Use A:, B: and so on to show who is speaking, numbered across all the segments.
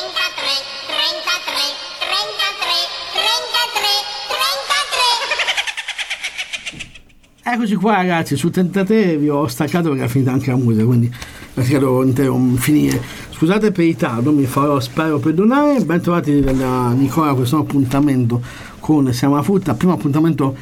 A: Eccoci qua ragazzi, su 33 vi ho staccato perché è finita anche la musica, quindi devo finire. Scusate per il ritardo, mi farò, spero, perdonare. Ben trovati da Nicola a questo appuntamento con Siamo alla Frutta, primo appuntamento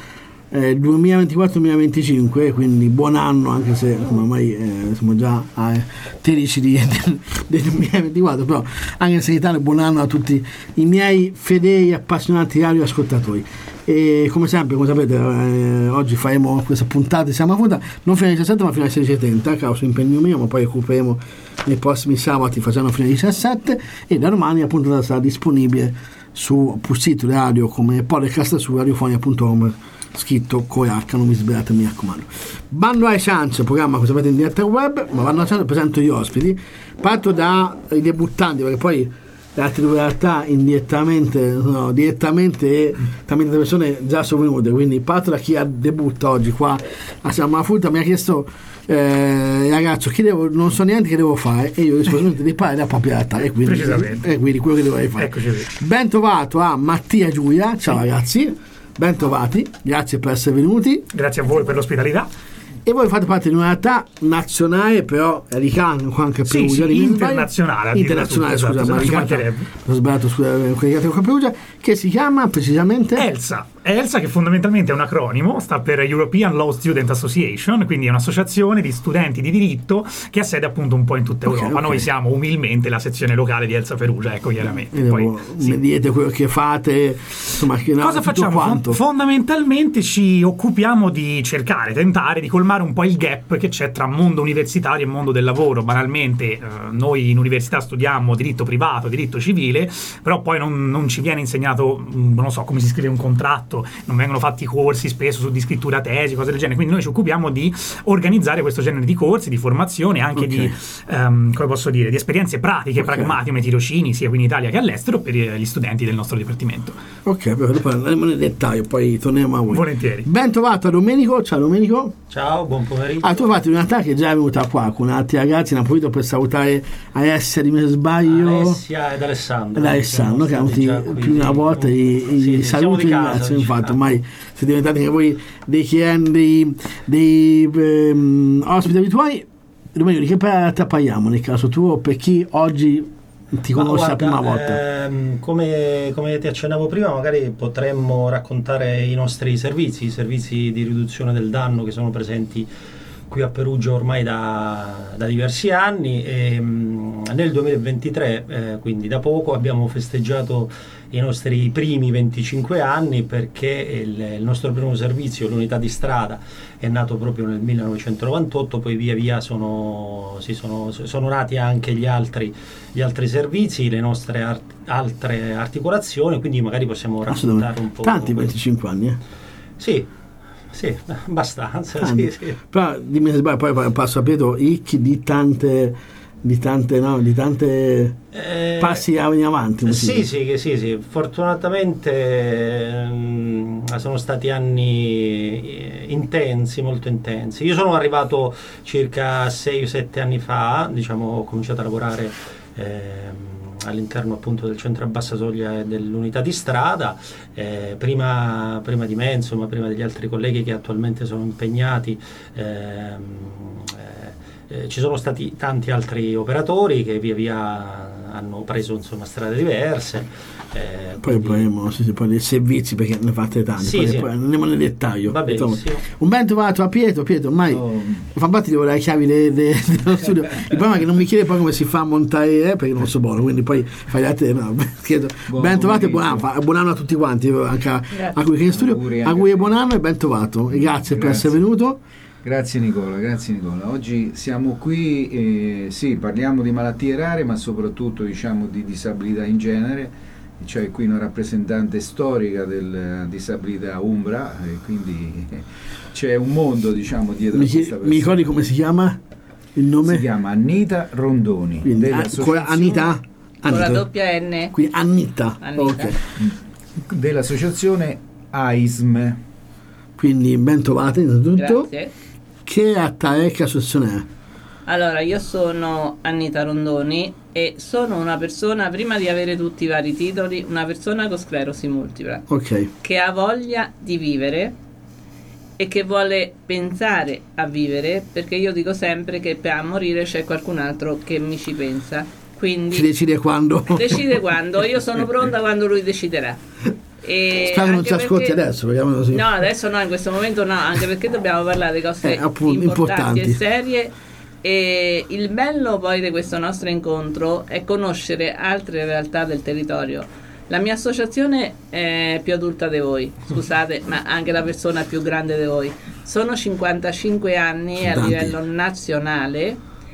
A: 2024-2025, quindi buon anno, anche se ormai siamo già a 13 del 2024, però anche se in Italia buon anno a tutti i miei fedeli appassionati radioascoltatori. E come sempre, come sapete, oggi faremo questa puntata, siamo a punta non fino alle 17 ma fino alle 16:30 a causa impegno mio, ma poi recupereremo nei prossimi sabati facendo fino alle 17 e da domani appunto sarà disponibile su sito radio come podcast su radiofonia.com scritto con H, non vi sbagliate, mi raccomando. Bando alle ciance, programma che sapete in diretta web, ma bando alle ciance, presento gli ospiti, parto dai debuttanti perché poi le altre due realtà direttamente e tramite persone già sono venute, quindi parto da chi debutta oggi qua a Siamo alla Frutta. Mi ha chiesto ragazzo, non so neanche che devo fare e io rispondo di fare la propria realtà e quindi quello che dovrei fare. Ben trovato a Mattia e Giulia, ciao ragazzi, ben trovati, grazie per essere venuti.
B: Grazie a voi per l'ospitalità.
A: E voi fate parte di una realtà nazionale, però radicale anche a Perugia, internazionale, scusa, ma ho sbagliato, a Perugia, che si chiama precisamente
B: ELSA, che fondamentalmente è un acronimo, sta per European Law Student Association, quindi è un'associazione di studenti di diritto che ha sede appunto un po' in tutta Europa. Okay. Noi siamo umilmente la sezione locale di ELSA Perugia, ecco, chiaramente. Poi
A: mi dite quello che fate, insomma,
B: cosa facciamo? Fondamentalmente ci occupiamo di tentare di colmare un po' il gap che c'è tra mondo universitario e mondo del lavoro. Banalmente noi in università studiamo diritto privato, diritto civile, però poi non ci viene insegnato, non so, come si scrive un contratto, non vengono fatti corsi spesso di scrittura tesi, cose del genere, quindi noi ci occupiamo di organizzare questo genere di corsi, di formazione, anche di come posso dire, di esperienze pratiche, pragmatiche, come tirocini sia qui in Italia che all'estero per gli studenti del nostro dipartimento.
A: Ok, però dopo andremo nel dettaglio, poi torniamo a voi.
B: Volentieri.
A: Ben trovato a Domenico, ciao Domenico.
C: Ciao, buon pomeriggio.
A: Tu hai fatto una realtà che già è venuta qua con altri ragazzi, ne approfitto per salutare Alessia, di me sbaglio,
C: Alessia ed Alessandro
A: che hanno più di una volta i saluti, grazie. Infatti ormai siete diventati anche voi dei clienti, dei ospiti abituali. Domenico, di che realtà parliamo nel caso tuo, per chi oggi ti conosce la prima volta?
C: Come ti accennavo prima, magari potremmo raccontare i nostri servizi di riduzione del danno che sono presenti qui a Perugia ormai da diversi anni e nel 2023, quindi da poco, abbiamo festeggiato i nostri primi 25 anni perché il nostro primo servizio, l'unità di strada, è nato proprio nel 1998, poi via via sono nati anche gli altri servizi, le nostre altre articolazioni, quindi magari possiamo raccontare un po'.
A: Tanti 25 anni,
C: Sì, abbastanza. Sì.
A: Però dimmi se sbaglio, poi passo a Pietro ricchi di tante passi in avanti.
C: Sì. Fortunatamente sono stati anni intensi, molto intensi. Io sono arrivato circa 6-7 anni fa, diciamo, ho cominciato a lavorare all'interno appunto del centro a bassa soglia dell'unità di strada, prima di me, insomma, prima degli altri colleghi che attualmente sono impegnati, ci sono stati tanti altri operatori che via via hanno preso, insomma, strade diverse.
A: Poi parliamo dei servizi perché ne fate tanti, poi andiamo nel dettaglio.
C: Va benissimo.
A: Un ben trovato a Pietro, ormai fa parte, devo dare le chiavi dello studio. Il problema è che non mi chiede poi come si fa a montare, perché non so buono, quindi poi fai da te. Ben trovato e buon anno a tutti quanti, anche a cui che in studio, auguri e buon anno e ben trovato e grazie per essere venuto.
D: Grazie Nicola. Oggi siamo qui, parliamo di malattie rare, ma soprattutto diciamo di disabilità in genere. C'è qui una rappresentante storica della disabilità umbra, e quindi c'è un mondo, diciamo, dietro a questa persona.
A: Mi ricordi come si chiama il nome?
D: Si chiama Annita Rondoni.
A: Annita?
E: Con la doppia N.
A: Quindi Annita. Okay.
D: Dell'associazione AISM.
A: Quindi ben trovate innanzitutto.
E: Grazie.
A: Che associazione è?
E: Allora, io sono Annita Rondoni, e sono una persona, prima di avere tutti i vari titoli, una persona con sclerosi multipla, che ha voglia di vivere e che vuole pensare a vivere, perché io dico sempre che per morire c'è qualcun altro che mi ci pensa, quindi
A: ci decide quando.
E: Io sono pronta quando lui deciderà.
A: E spero non ci ascolti adesso, così.
E: No, adesso no, in questo momento no, anche perché dobbiamo parlare di cose importanti e serie. E il bello poi di questo nostro incontro è conoscere altre realtà del territorio. La mia associazione è più adulta di voi, scusate, ma anche la persona più grande di voi. Sono 55 anni a livello nazionale,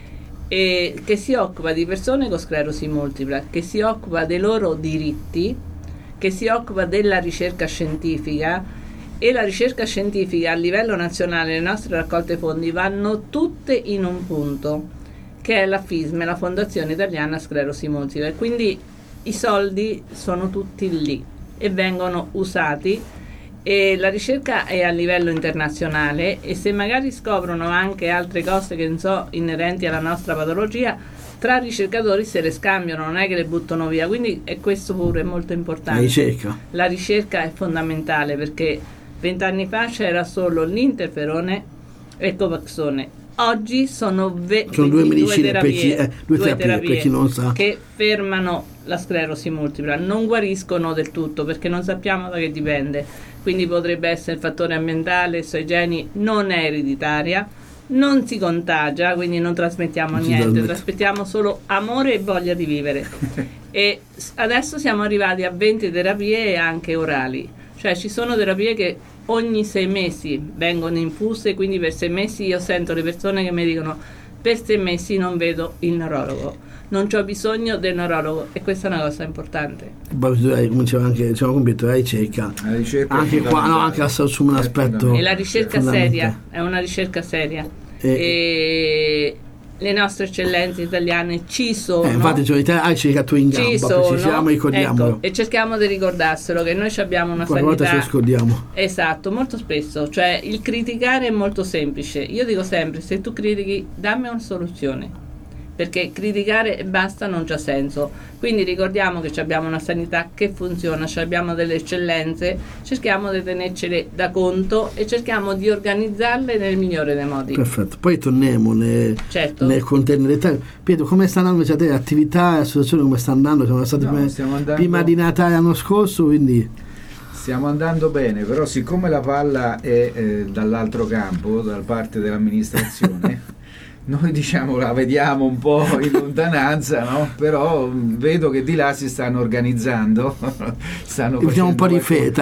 E: e che si occupa di persone con sclerosi multipla, che si occupa dei loro diritti, che si occupa della ricerca scientifica, e la ricerca scientifica a livello nazionale, le nostre raccolte fondi vanno tutte in un punto, che è la FISM, la Fondazione Italiana Sclerosi Multipla, e quindi i soldi sono tutti lì e vengono usati, e la ricerca è a livello internazionale, e se magari scoprono anche altre cose che non so inerenti alla nostra patologia, tra ricercatori se le scambiano, non è che le buttano via, quindi è questo pure molto importante. La ricerca è fondamentale, perché 20 anni fa c'era solo l'interferone e il Copaxone. Oggi sono
A: due medicine terapie, per chi non sa,
E: che fermano la sclerosi multipla, non guariscono del tutto perché non sappiamo da che dipende, quindi potrebbe essere il fattore ambientale, sui geni, non è ereditaria, non si contagia, quindi non trasmettiamo niente, trasmettiamo solo amore e voglia di vivere. E adesso siamo arrivati a 20 terapie anche orali, cioè ci sono terapie che ogni 6 mesi vengono infuse, quindi per 6 mesi io sento le persone che mi dicono: per 6 mesi non vedo il neurologo, non c'ho bisogno del neurologo, e questa è una cosa importante.
A: Come diceva anche, compiuto la ricerca anche qua, no, anche assume un aspetto,
E: e la ricerca seria, è una ricerca seria, e le nostre eccellenze italiane ci sono,
A: infatti hai cercato in gamba, ricordiamolo,
E: ecco, e cerchiamo di ricordarselo che noi abbiamo una sanità,
A: volta ci scordiamo.
E: Esatto, molto spesso, cioè il criticare è molto semplice. Io dico sempre: se tu critichi, dammi una soluzione, perché criticare e basta non c'ha senso. Quindi ricordiamo che abbiamo una sanità che funziona, abbiamo delle eccellenze, cerchiamo di tenercele da conto e cerchiamo di organizzarle nel migliore dei modi.
A: Perfetto, poi torniamo nel contenere. Pietro, come sta andando le attività, l'associazione come sta andando? Siamo stati prima di Natale l'anno scorso, quindi
D: stiamo andando bene, però siccome la palla è dall'altro campo, dalla parte dell'amministrazione, noi la vediamo un po' in lontananza, no? Però vedo che di là si stanno organizzando,
A: mettiamo un po' di fetta,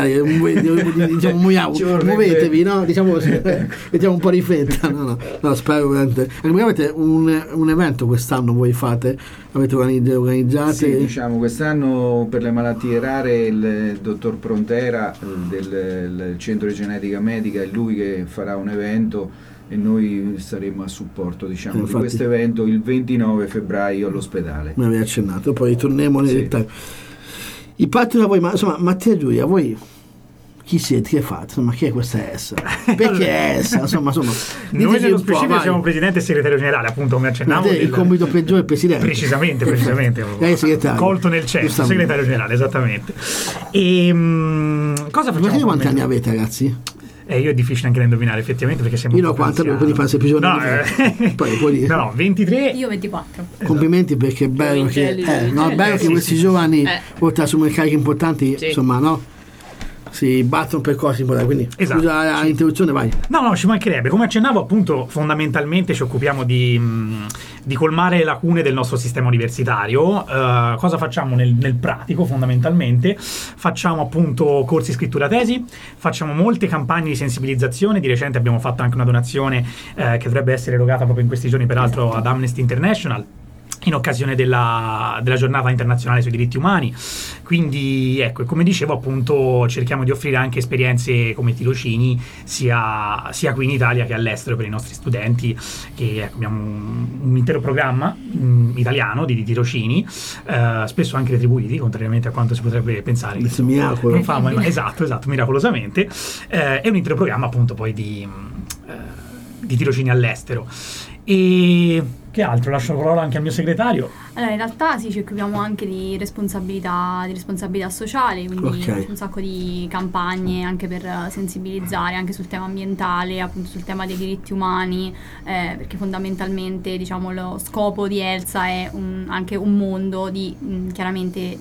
A: muovetevi, no? Diciamo così, mettiamo un po' di fetta, no, spero veramente. Anche avete un evento quest'anno, voi avete organizzato?
D: Sì, quest'anno per le malattie rare il dottor Prontera del Centro di Genetica Medica è lui che farà un evento, e noi saremo a supporto di questo evento il 29 febbraio all'ospedale.
A: Mi aveva accennato, poi torniamo nei dettagli. I partner a voi, ma insomma, Mattia Giulia, voi chi siete, che fate? Insomma, chi è questa essa? Perché è essa? Insomma,
B: noi nello specifico siamo presidente e segretario generale, appunto, come accennavo.
A: Il compito peggiore è il presidente.
B: Precisamente. Colto nel centro, segretario generale, esattamente. E cosa facciamo?
A: Quanti anni avete, ragazzi?
B: Io è difficile anche da indovinare, effettivamente, perché siamo
A: io ho 40, quindi fa più giorni.
B: No, 23.
F: Io 24.
A: Complimenti, perché è bello che questi giovani, oltre a assumere cariche importanti, insomma, no? Si battono per cose importanti, quindi scusa l'interruzione, vai.
B: No, ci mancherebbe. Come accennavo, appunto, fondamentalmente ci occupiamo di colmare le lacune del nostro sistema universitario. Cosa facciamo nel pratico? Fondamentalmente facciamo appunto corsi scrittura tesi, facciamo molte campagne di sensibilizzazione. Di recente abbiamo fatto anche una donazione che dovrebbe essere erogata proprio in questi giorni, peraltro, ad Amnesty International, in occasione della giornata internazionale sui diritti umani. Quindi ecco, e come dicevo, appunto, cerchiamo di offrire anche esperienze come tirocini sia qui in Italia che all'estero per i nostri studenti, che abbiamo un intero programma italiano di tirocini, spesso anche retribuiti, contrariamente a quanto si potrebbe pensare.
A: Miracolo.
B: Esatto, miracolosamente. È un intero programma, appunto, poi di tirocini all'estero. E Che altro? Lascio la parola anche al mio segretario.
F: Allora, in realtà sì, ci occupiamo anche di responsabilità sociale, quindi un sacco di campagne anche per sensibilizzare anche sul tema ambientale, appunto sul tema dei diritti umani, perché fondamentalmente, diciamo, lo scopo di ELSA è anche un mondo di chiaramente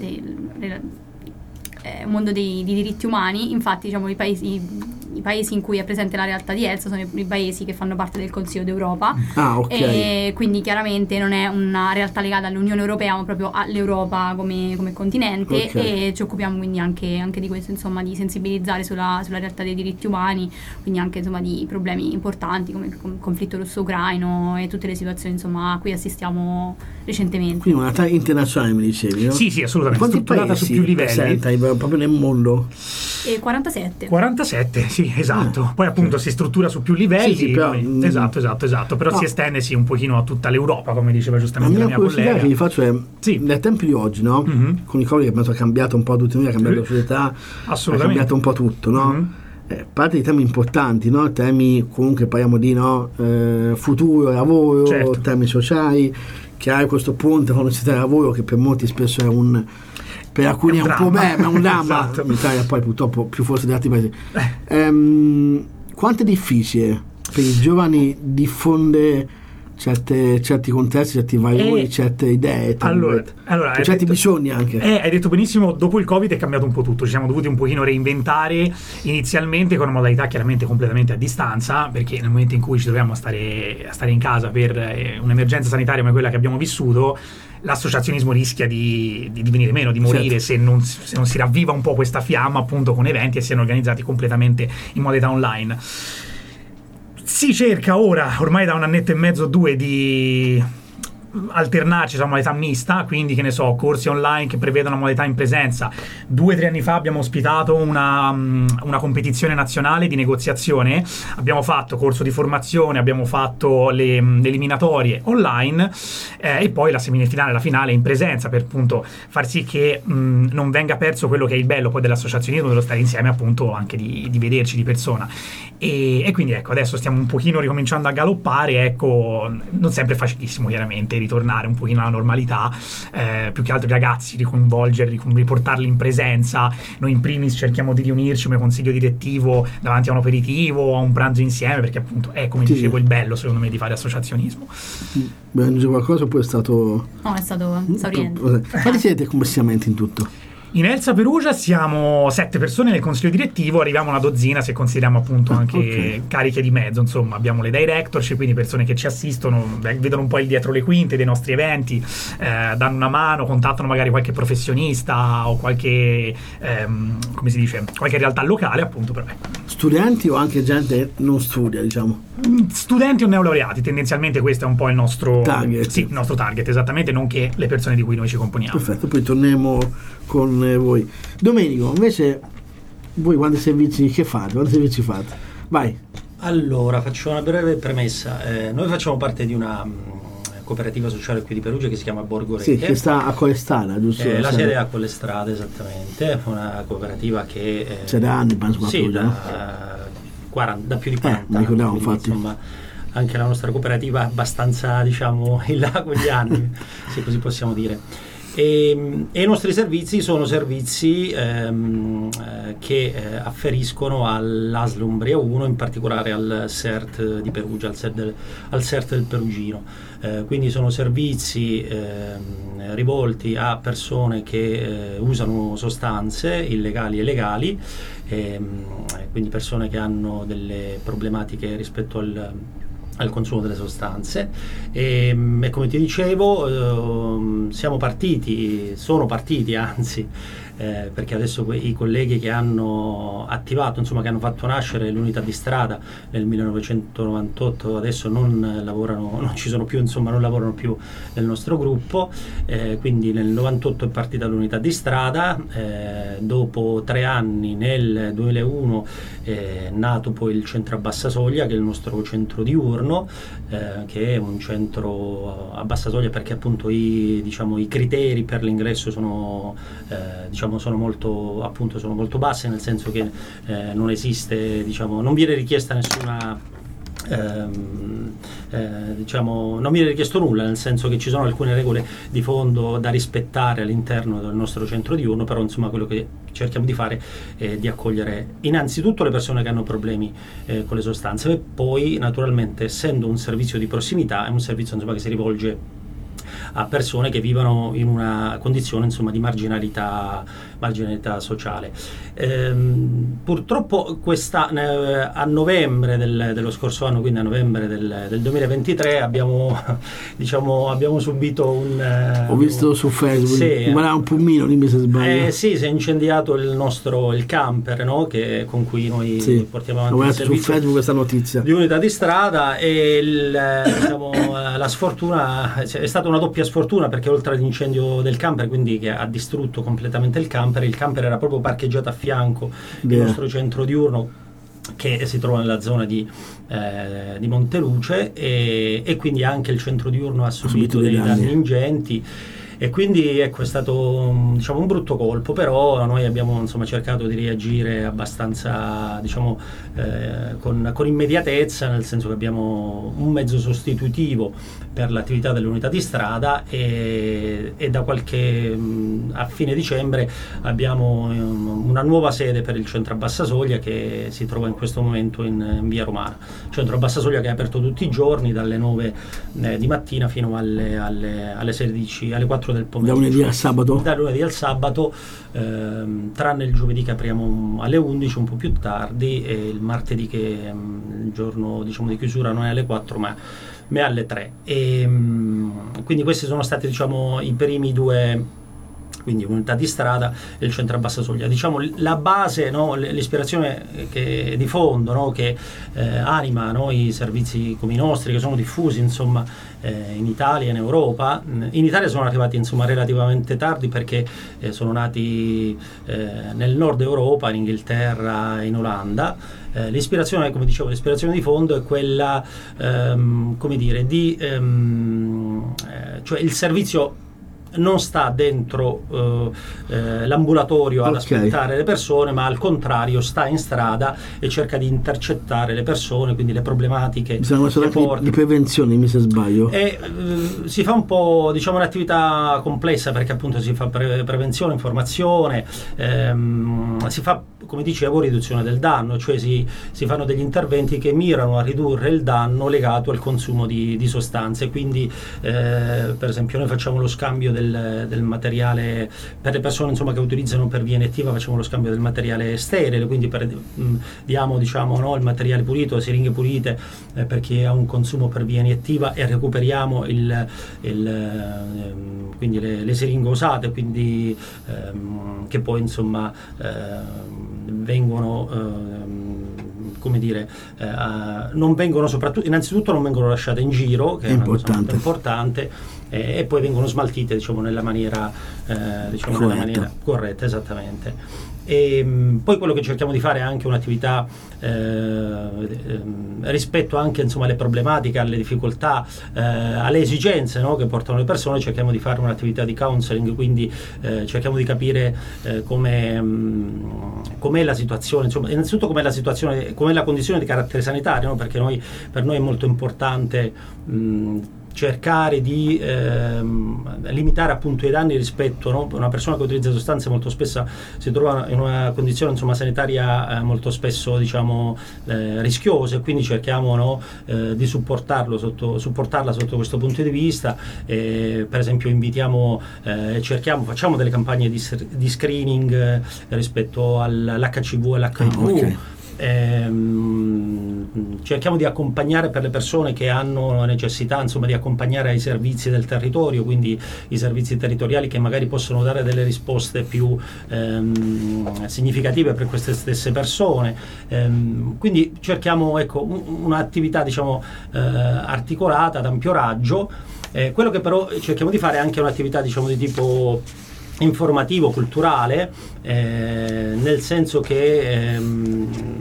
F: un mondo di diritti umani. Infatti, diciamo, i paesi in cui è presente la realtà di ELSA sono i paesi che fanno parte del Consiglio d'Europa. E quindi chiaramente non è una realtà legata all'Unione Europea, ma proprio all'Europa come continente. E ci occupiamo quindi anche di questo, insomma, di sensibilizzare sulla realtà dei diritti umani, quindi anche, insomma, di problemi importanti come il conflitto russo-ucraino e tutte le situazioni, insomma, a cui assistiamo recentemente.
A: Quindi una realtà internazionale, mi dicevi, no?
B: Sì, assolutamente.
A: Quanti
B: strutturata su più livelli.
A: Proprio nel mondo?
F: 47,
B: sì, esatto. Poi appunto si struttura su più livelli.
A: Sì, però,
B: esatto. Però si estende un pochino a tutta l'Europa, come diceva giustamente la mia collega.
A: Che gli faccio è, nei tempi di oggi, no? Con i Covid che ha cambiato un po' tutto, ha cambiato la società, ha cambiato un po' tutto, no? Parte di temi importanti, no? Temi, comunque parliamo di futuro, lavoro, temi sociali, che hai questo punto quando si tratta di lavoro che per molti spesso è per alcuni è un problema, è un dramma.
B: Esatto.
A: In Italia poi purtroppo più forse di altri paesi. Quanto è difficile per i giovani diffondere certi contesti, certi valori, certe idee, certi bisogni anche.
B: Hai detto benissimo, dopo il Covid è cambiato un po' tutto, ci siamo dovuti un pochino reinventare, inizialmente con una modalità chiaramente completamente a distanza, perché nel momento in cui ci troviamo a stare in casa per un'emergenza sanitaria come quella che abbiamo vissuto, l'associazionismo rischia di venire meno, di morire, se non si ravviva un po' questa fiamma, appunto, con eventi e siano organizzati completamente in modalità online. Si cerca ora, ormai da un annetto e mezzo, 2, di alternarci a modalità mista, quindi, che ne so, corsi online che prevedono modalità in presenza. 2-3 anni fa abbiamo ospitato una competizione nazionale di negoziazione, abbiamo fatto corso di formazione, abbiamo fatto le eliminatorie online e poi la semifinale e la finale in presenza, per appunto far sì che non venga perso quello che è il bello poi dell'associazionismo, dello stare insieme, appunto, anche di vederci di persona. E quindi ecco, adesso stiamo un pochino ricominciando a galoppare, ecco, non sempre facilissimo chiaramente ritornare un pochino alla normalità, più che altro i ragazzi, ricoinvolgerli, riportarli in presenza. Noi in primis cerchiamo di riunirci come consiglio direttivo davanti a un aperitivo, a un pranzo insieme, perché appunto è, come dicevo, il bello secondo me di fare associazionismo.
A: Beh, aggiunge qualcosa oppure è stato...
F: No, è stato esauriente.
A: Quanti siete complessivamente in tutto?
B: In ELSA Perugia siamo 7 persone nel consiglio direttivo, arriviamo a una dozzina se consideriamo appunto anche cariche di mezzo, insomma abbiamo le directorship, quindi persone che ci assistono, vedono un po' il dietro le quinte dei nostri eventi, danno una mano, contattano magari qualche professionista o qualche come si dice, qualche realtà locale, appunto. Però
A: studenti o anche gente non studia, diciamo?
B: Studenti o neolaureati, tendenzialmente questo è un po' il nostro
A: target.
B: Sì, il nostro target, esattamente, nonché le persone di cui noi ci componiamo.
A: Perfetto, poi torniamo con voi. Domenico, invece voi quanti servizi fate? Vai.
C: Allora, faccio una breve premessa. Noi facciamo parte di una cooperativa sociale qui di Perugia che si chiama Borgo Rete.
A: Sì, che sta a Collestrada, giusto?
C: La sede è a Collestrada, esattamente. Una cooperativa che
A: c'è da anni, penso,
C: sì,
A: da
C: più di 40 anni.
A: Quindi, infatti.
C: Insomma, anche la nostra cooperativa è abbastanza, diciamo, in là con gli anni, se così possiamo dire. E i nostri servizi sono servizi che afferiscono all'ASL Umbria 1, in particolare al CERT di Perugia, al CERT del Perugino. Quindi sono servizi rivolti a persone che usano sostanze illegali e legali, quindi persone che hanno delle problematiche rispetto al consumo delle sostanze e come ti dicevo sono partiti anzi perché adesso i colleghi che hanno attivato, insomma, che hanno fatto nascere l'unità di strada nel 1998 adesso non ci sono più, insomma, non lavorano più nel nostro gruppo, quindi nel 98 è partita l'unità di strada, dopo 3 anni nel 2001 è nato poi il centro a Bassa Soglia, che è il nostro centro diurno, che è un centro a Bassa Soglia perché appunto i criteri per l'ingresso sono molto bassi, nel senso che non esiste, non viene richiesta diciamo, non viene richiesto nulla, nel senso che ci sono alcune regole di fondo da rispettare all'interno del nostro centro diurno, però insomma quello che cerchiamo di fare è di accogliere innanzitutto le persone che hanno problemi con le sostanze, e poi naturalmente, essendo un servizio di prossimità, è un servizio insomma che si rivolge a persone che vivono in una condizione insomma di marginalità sociale. Purtroppo a novembre dello scorso anno, quindi a novembre del 2023, abbiamo subito
A: ho visto su Facebook, sì, ma un pulmino, dimmi se sbaglio.
C: Sì, si è incendiato il camper, no? Con cui noi portiamo avanti il servizio
A: su Facebook questa notizia
C: di unità di strada, e la sfortuna è stata una doppia sfortuna, perché oltre all'incendio del camper, quindi che ha distrutto completamente il camper era proprio parcheggiato a fianco del nostro centro diurno, che si trova nella zona di Monteluce, e quindi anche il centro diurno ha subito dei danni ingenti. E quindi ecco, è stato, diciamo, un brutto colpo, però noi abbiamo insomma cercato di reagire abbastanza, diciamo, con immediatezza, nel senso che abbiamo un mezzo sostitutivo per l'attività dell'unità di strada, e a fine dicembre abbiamo una nuova sede per il centro a bassa soglia, che si trova in questo momento in via Romana. Centro a bassa soglia che è aperto tutti i giorni dalle 9 di mattina fino alle 16, alle 4 del pomeriggio.
A: Da lunedì al sabato?
C: Da lunedì al sabato, tranne il giovedì che apriamo alle 11, un po' più tardi, e il martedì che il giorno, diciamo, di chiusura non è alle 4 ma alle 3. E quindi questi sono stati, diciamo, i primi due, quindi unità di strada e il centro a bassa soglia. Diciamo la base, no, l'ispirazione di fondo, no, che anima, no, i servizi come i nostri, che sono diffusi insomma in Italia e in Europa. In Italia sono arrivati insomma relativamente tardi, perché sono nati nel nord Europa, in Inghilterra, in Olanda. L'ispirazione, come dicevo, l'ispirazione di fondo è quella, come dire, cioè il servizio non sta dentro l'ambulatorio ad aspettare le persone, ma al contrario sta in strada e cerca di intercettare le persone, quindi le problematiche
A: di prevenzione, se sbaglio.
C: E si fa un po', diciamo, un'attività complessa, perché appunto si fa prevenzione, informazione, si fa, come dicevo, riduzione del danno, cioè si fanno degli interventi che mirano a ridurre il danno legato al consumo di sostanze. Quindi per esempio noi facciamo lo scambio del materiale per le persone insomma che utilizzano per via iniettiva, facciamo lo scambio del materiale sterile, quindi diamo, diciamo, no, il materiale pulito, le siringhe pulite per chi ha un consumo per via iniettiva, e recuperiamo quindi le siringhe usate, quindi che poi insomma vengono come dire, non vengono, innanzitutto non vengono lasciate in giro, che è una cosa molto importante, e poi vengono smaltite, diciamo, nella maniera corretta, esattamente. E poi quello che cerchiamo di fare è anche un'attività rispetto anche, insomma, alle problematiche, alle difficoltà, alle esigenze, no, che portano le persone. Cerchiamo di fare un'attività di counseling, quindi cerchiamo di capire com'è la situazione, insomma, innanzitutto com'è la condizione di carattere sanitario, no? Perché per noi è molto importante cercare di limitare appunto i danni rispetto, no? Una persona che utilizza sostanze molto spesso si trova in una condizione, insomma, sanitaria molto spesso, diciamo, rischiosa, e quindi cerchiamo, no, di supportarla sotto questo punto di vista. Per esempio facciamo delle campagne di screening rispetto all'HCV e all'HIV. Cerchiamo di accompagnare per le persone che hanno necessità, insomma, di accompagnare ai servizi del territorio, quindi i servizi territoriali che magari possono dare delle risposte più significative per queste stesse persone. Quindi cerchiamo, ecco, un'attività, diciamo, articolata, ad ampio raggio. Quello che però cerchiamo di fare è anche un'attività, diciamo, di tipo informativo, culturale, nel senso che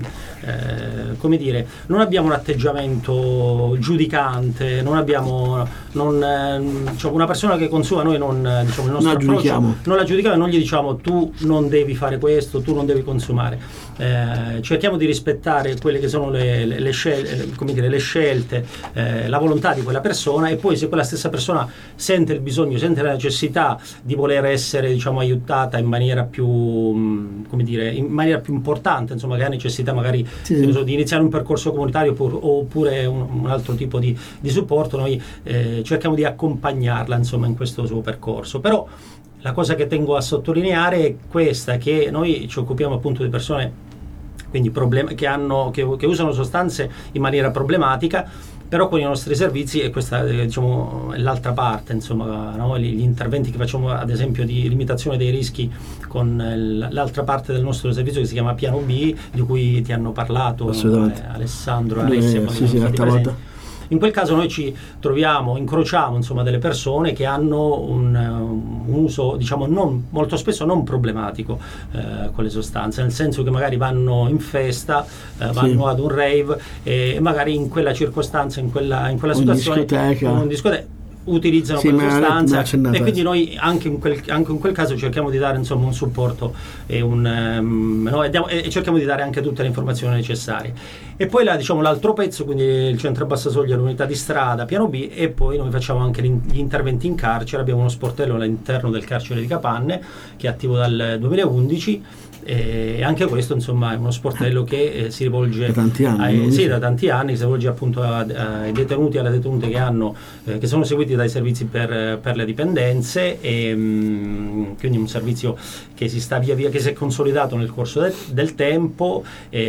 C: come dire, non abbiamo un atteggiamento giudicante, non abbiamo diciamo, una persona che consuma, noi non, diciamo, il nostro approccio non la giudichiamo e non gli diciamo tu non devi fare questo, tu non devi consumare. Cerchiamo di rispettare quelle che sono le scelte, la volontà di quella persona, e poi se quella stessa persona sente il bisogno, sente la necessità di voler essere, diciamo, aiutata in maniera più, come dire, in maniera più importante, insomma, che ha necessità magari di iniziare un percorso comunitario oppure un altro tipo di supporto, noi cerchiamo di accompagnarla, insomma, in questo suo percorso. Però la cosa che tengo a sottolineare è questa, che noi ci occupiamo appunto di persone quindi che usano sostanze in maniera problematica, però con i nostri servizi, e questa diciamo è l'altra parte, insomma, no? Gli interventi che facciamo ad esempio di limitazione dei rischi con l'altra parte del nostro servizio che si chiama Piano B, di cui ti hanno parlato Alessandro e Alessia. In quel caso noi incrociamo insomma delle persone che hanno un uso, diciamo, molto spesso non problematico con le sostanze, nel senso che magari vanno in festa, vanno ad un rave e magari in quella circostanza, in quella situazione, in discoteca, utilizzano quella sostanza, e quindi noi anche in quel caso cerchiamo di dare, insomma, un supporto e cerchiamo di dare anche tutte le informazioni necessarie. E poi diciamo l'altro pezzo, quindi il centro a bassa soglia, l'unità di strada, Piano B, e poi noi facciamo anche gli interventi in carcere. Abbiamo uno sportello all'interno del carcere di Capanne che è attivo dal 2011, e anche questo, insomma, è uno sportello che si rivolge
A: da tanti anni,
C: da tanti anni, si rivolge appunto ai detenuti e alle detenute che sono seguiti dai servizi per le dipendenze, e quindi un servizio che si sta via via, che si è consolidato nel corso del tempo,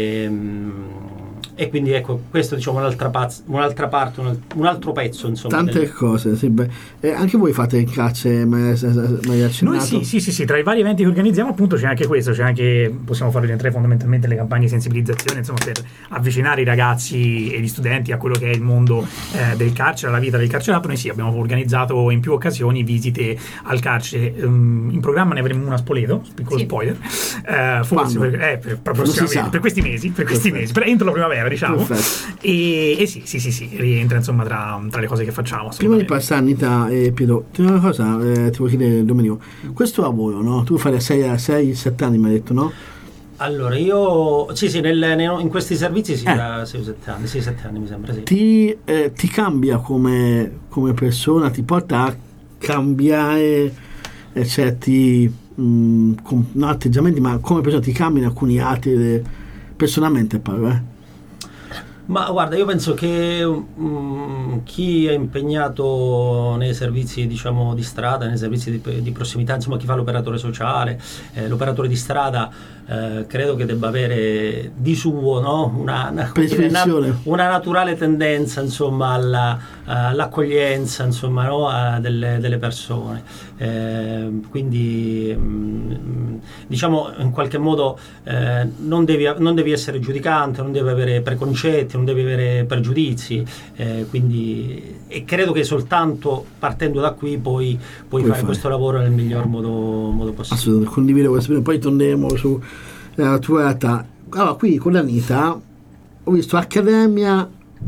C: e quindi ecco, questo, diciamo, un'altra parte, un altro pezzo, insomma,
A: tante cose, sì, anche voi fate cacce,
B: noi sì, tra i vari eventi che organizziamo appunto c'è anche questo, possiamo far rientrare fondamentalmente le campagne di sensibilizzazione, insomma, per avvicinare i ragazzi e gli studenti a quello che è il mondo del carcere, alla vita del carcerato. Noi abbiamo organizzato in più occasioni visite al carcere, in programma ne avremo una a Spoleto, piccolo spoiler, forse per questi mesi, entro la primavera, diciamo. E sì, rientra, insomma, tra le cose che facciamo.
A: Prima di passare a Anita e Pietro, una cosa ti voglio chiedere, Domenico, questo lavoro, no? Tu fai 6-7 anni, mi hai detto, no?
C: Allora, io in questi servizi da 6-7 anni mi sembra, sì.
A: Ti cambia come persona, ti porta a cambiare certi non atteggiamenti, ma come persona ti cambiano alcuni altri personalmente, parlo,
C: Ma guarda, io penso che chi è impegnato nei servizi, diciamo, di strada, nei servizi di prossimità, insomma, chi fa l'operatore sociale, l'operatore di strada, credo che debba avere di suo, no? una naturale tendenza, insomma, all'accoglienza, insomma, no? delle persone. Quindi diciamo, in qualche modo non devi essere giudicante, non devi avere preconcetti, non devi avere pregiudizi, e credo che soltanto partendo da qui puoi fare questo lavoro nel miglior modo possibile.
A: Assolutamente, condivido questo. Poi torneremo sulla tua realtà. Allora, qui con Anita ho visto Accademia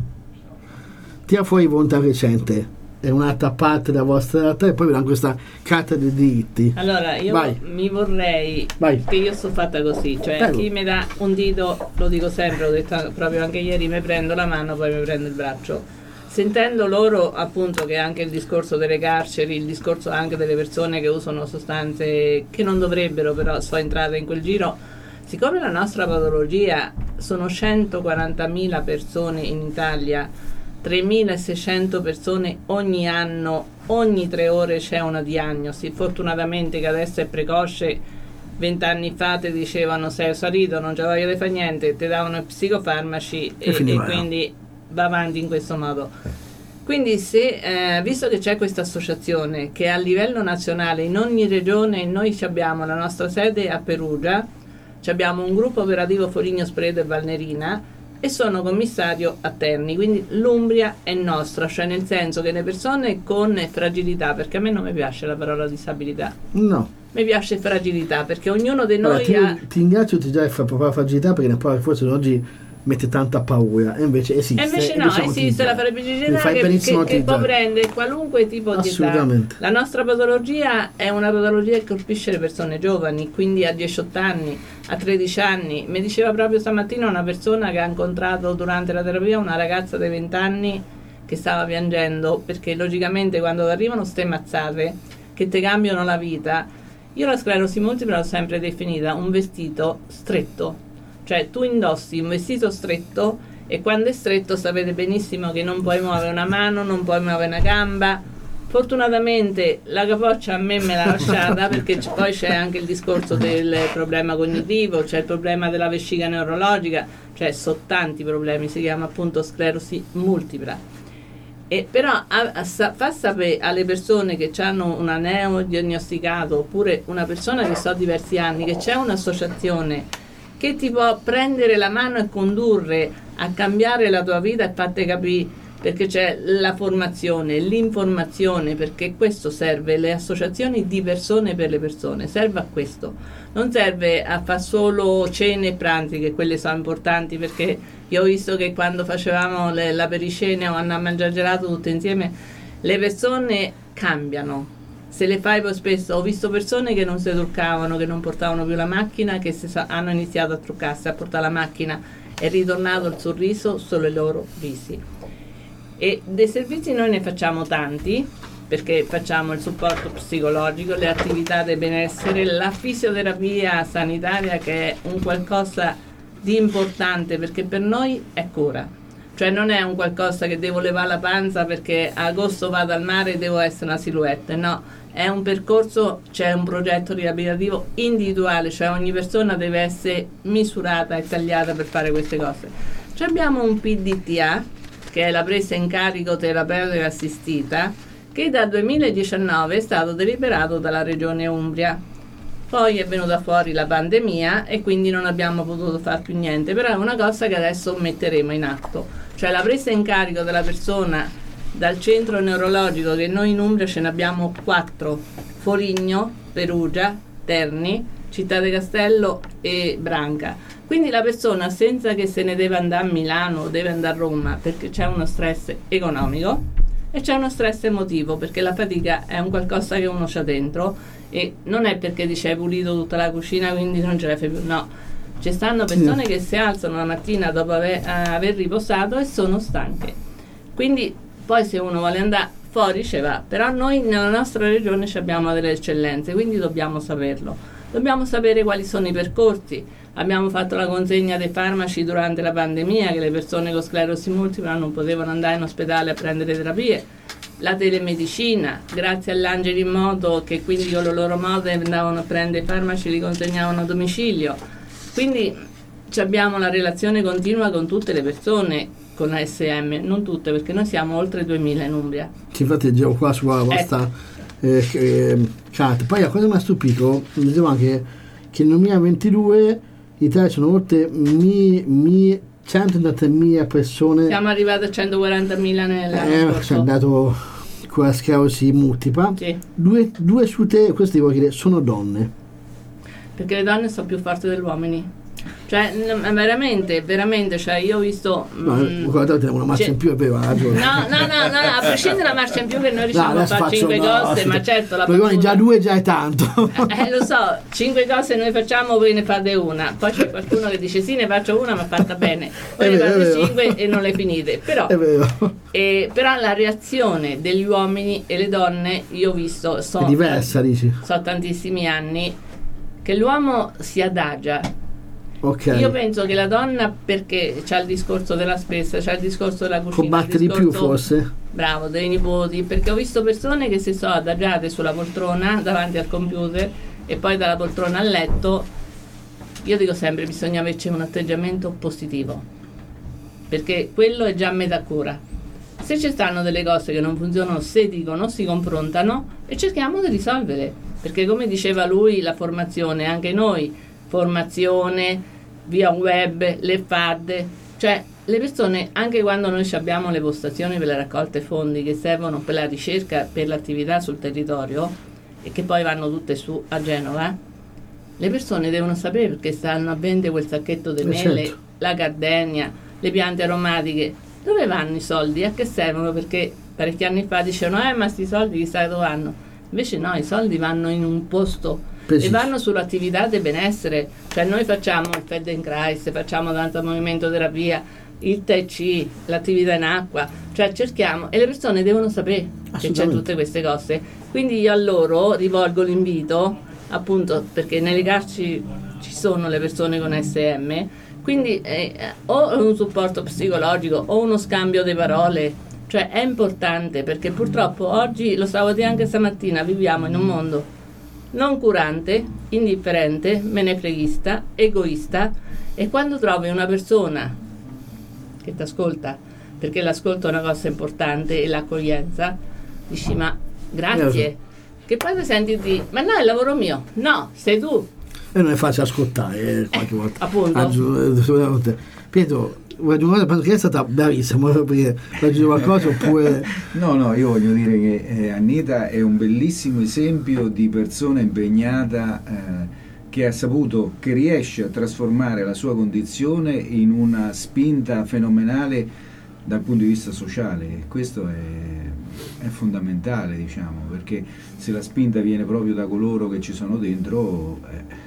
A: tira fuori volontà recente, è un'altra parte della vostra realtà, e poi vediamo questa carta dei diritti.
E: Allora, io mi vorrei, che io sono fatta così, cioè chi mi dà un dito, lo dico sempre, l'ho detto proprio anche ieri, mi prendo la mano, poi mi prendo il braccio. Sentendo loro, appunto, che anche il discorso delle carceri, il discorso anche delle persone che usano sostanze che non dovrebbero, però sono entrate in quel giro, siccome la nostra patologia sono 140.000 persone in Italia, 3.600 persone ogni anno, ogni 3 ore c'è una diagnosi. Fortunatamente che adesso è precoce, 20 anni fa ti dicevano sei salito, non c'è voglia di fare niente, ti davano i psicofarmaci e quindi va avanti in questo modo. Quindi visto che c'è questa associazione che a livello nazionale in ogni regione, noi abbiamo la nostra sede a Perugia, abbiamo un gruppo operativo Foligno, Spoleto e Valnerina, e sono commissario a Terni, quindi l'Umbria è nostra, cioè nel senso che le persone con fragilità, perché a me non mi piace la parola disabilità,
A: no,
E: mi piace fragilità, perché ognuno di noi
A: ti ringrazio, ti già proprio fragilità, perché poi forse oggi mette tanta paura, e invece esiste.
E: E invece no, esiste la farmacia che può prendere qualunque tipo di età. La nostra patologia è una patologia che colpisce le persone giovani, quindi a 18 anni, a 13 anni. Mi diceva proprio stamattina una persona che ha incontrato durante la terapia una ragazza dei 20 anni che stava piangendo, perché logicamente quando arrivano ste mazzate che ti cambiano la vita, io la sclerosi multipla l'ho sempre definita un vestito stretto. Cioè tu indossi un vestito stretto e quando è stretto sapete benissimo che non puoi muovere una mano, non puoi muovere una gamba. Fortunatamente la capoccia a me l'ha lasciata, perché poi c'è anche il discorso del problema cognitivo, c'è il problema della vescica neurologica, cioè sono tanti problemi, si chiama appunto sclerosi multipla. E però fa sapere alle persone che hanno una neodiagnosticato, oppure una persona che so diversi anni, che c'è un'associazione che ti può prendere la mano e condurre a cambiare la tua vita e farti capire, perché c'è la formazione, l'informazione, perché questo serve, le associazioni di persone per le persone, serve a questo, non serve a fare solo cene e pranzi, che quelle sono importanti, perché io ho visto che quando facevamo la pericene o andavamo a mangiare gelato tutte insieme, le persone cambiano. Se le fai poi spesso, ho visto persone che non si truccavano, che non portavano più la macchina, che hanno iniziato a truccarsi, a portare la macchina, è ritornato il sorriso sulle loro visi. E dei servizi noi ne facciamo tanti, perché facciamo il supporto psicologico, le attività del benessere, la fisioterapia sanitaria, che è un qualcosa di importante, perché per noi è cura. Cioè non è un qualcosa che devo levare la panza perché a agosto vado al mare e devo essere una silhouette, no. È un percorso, c'è un progetto riabilitativo individuale, cioè ogni persona deve essere misurata e tagliata per fare queste cose. Cioè abbiamo un PDTA, che è la presa in carico terapeutica assistita, che dal 2019 è stato deliberato dalla Regione Umbria. Poi è venuta fuori la pandemia e quindi non abbiamo potuto fare più niente, però è una cosa che adesso metteremo in atto, cioè la presa in carico della persona dal centro neurologico, che noi in Umbria ce ne abbiamo 4, Foligno, Perugia, Terni, Città de Castello e Branca. Quindi la persona, senza che se ne deve andare a Milano o deve andare a Roma, perché c'è uno stress economico e c'è uno stress emotivo, perché la fatica è un qualcosa che uno c'ha dentro, e non è perché dice hai pulito tutta la cucina quindi non ce la fai più, no, ci stanno persone che si alzano la mattina dopo aver riposato e sono stanche, quindi poi se uno vuole andare fuori ci va, però noi nella nostra regione abbiamo delle eccellenze, quindi dobbiamo saperlo, dobbiamo sapere quali sono i percorsi. Abbiamo fatto la consegna dei farmaci durante la pandemia, che le persone con sclerosi multipla non potevano andare in ospedale a prendere terapie. La telemedicina, grazie all'Angeli in Moto, che quindi con le loro moto andavano a prendere i farmaci, li consegnavano a domicilio. Quindi abbiamo la relazione continua con tutte le persone con ASM, non tutte, perché noi siamo oltre 2000 in Umbria.
A: Infatti leggevo qua sulla vostra carta. Poi la cosa mi ha stupito, leggevo anche che nel 2022 in Italia sono molte 130.000 persone.
E: Siamo arrivati a 140.000 nell'anno
A: c'è andato con la sclerosi multipla.
E: Sì.
A: Due su te, questo devo dire, sono donne. Perché
E: le donne sono più forti degli uomini. Cioè veramente, cioè io ho visto
A: guardate una marcia in più, è vero,
E: no, a prescindere dalla marcia in più che noi riusciamo a fare 5 cose, ma certo la
A: già 2 già è tanto.
E: Lo so, 5 cose noi facciamo, voi ne fate una, poi c'è qualcuno che dice sì, ne faccio una ma fatta bene, poi ne fate 5 e non le finite, però
A: è vero.
E: Però la reazione degli uomini e le donne io ho visto
A: è diversa, dici?
E: So tantissimi anni che l'uomo si adagia.
A: Okay.
E: Io penso che la donna, perché c'ha il discorso della spesa, c'ha il discorso della cucina,
A: combatte di più forse,
E: bravo, dei nipoti, perché ho visto persone che si sono adagiate sulla poltrona davanti al computer e poi dalla poltrona al letto. Io dico sempre bisogna averci un atteggiamento positivo, perché quello è già metà cura. Se ci stanno delle cose che non funzionano, si dicono, si confrontano e cerchiamo di risolvere, perché come diceva lui, la formazione, anche noi formazione via web, le FAD, cioè le persone, anche quando noi abbiamo le postazioni per la raccolta fondi che servono per la ricerca, per l'attività sul territorio e che poi vanno tutte su a Genova, le persone devono sapere perché stanno a vendere quel sacchetto di mele,
A: certo,
E: la gardenia, le piante aromatiche, dove vanno i soldi? A che servono? Perché parecchi anni fa dicevano ma sti soldi chissà dove vanno. Invece no, i soldi vanno in un posto preciso. E vanno sull'attività del benessere. Cioè noi facciamo il Feldenkrais, facciamo tanta movimento terapia, il Tai Chi, l'attività in acqua, cioè cerchiamo, e le persone devono sapere che c'è tutte queste cose. Quindi io a loro rivolgo l'invito, appunto, perché nelle carceri ci sono le persone con SM, quindi o un supporto psicologico o uno scambio di parole, cioè è importante, perché purtroppo oggi, lo stavo dicendo anche stamattina, viviamo in un mondo non curante, indifferente, menefreghista, egoista, e quando trovi una persona che ti ascolta, perché l'ascolto è una cosa importante e l'accoglienza, dici ma grazie, che poi ti senti di ma no, è il lavoro mio, no, sei tu.
A: E non è facile ascoltare qualche volta.
E: Appunto.
A: Pietro, vuoi aggiungere? Penso che è stata bravissima, perché aggiungere qualcosa oppure...
D: No, io voglio dire che Anita è un bellissimo esempio di persona impegnata che ha saputo, che riesce a trasformare la sua condizione in una spinta fenomenale dal punto di vista sociale, e questo è fondamentale, diciamo, perché se la spinta viene proprio da coloro che ci sono dentro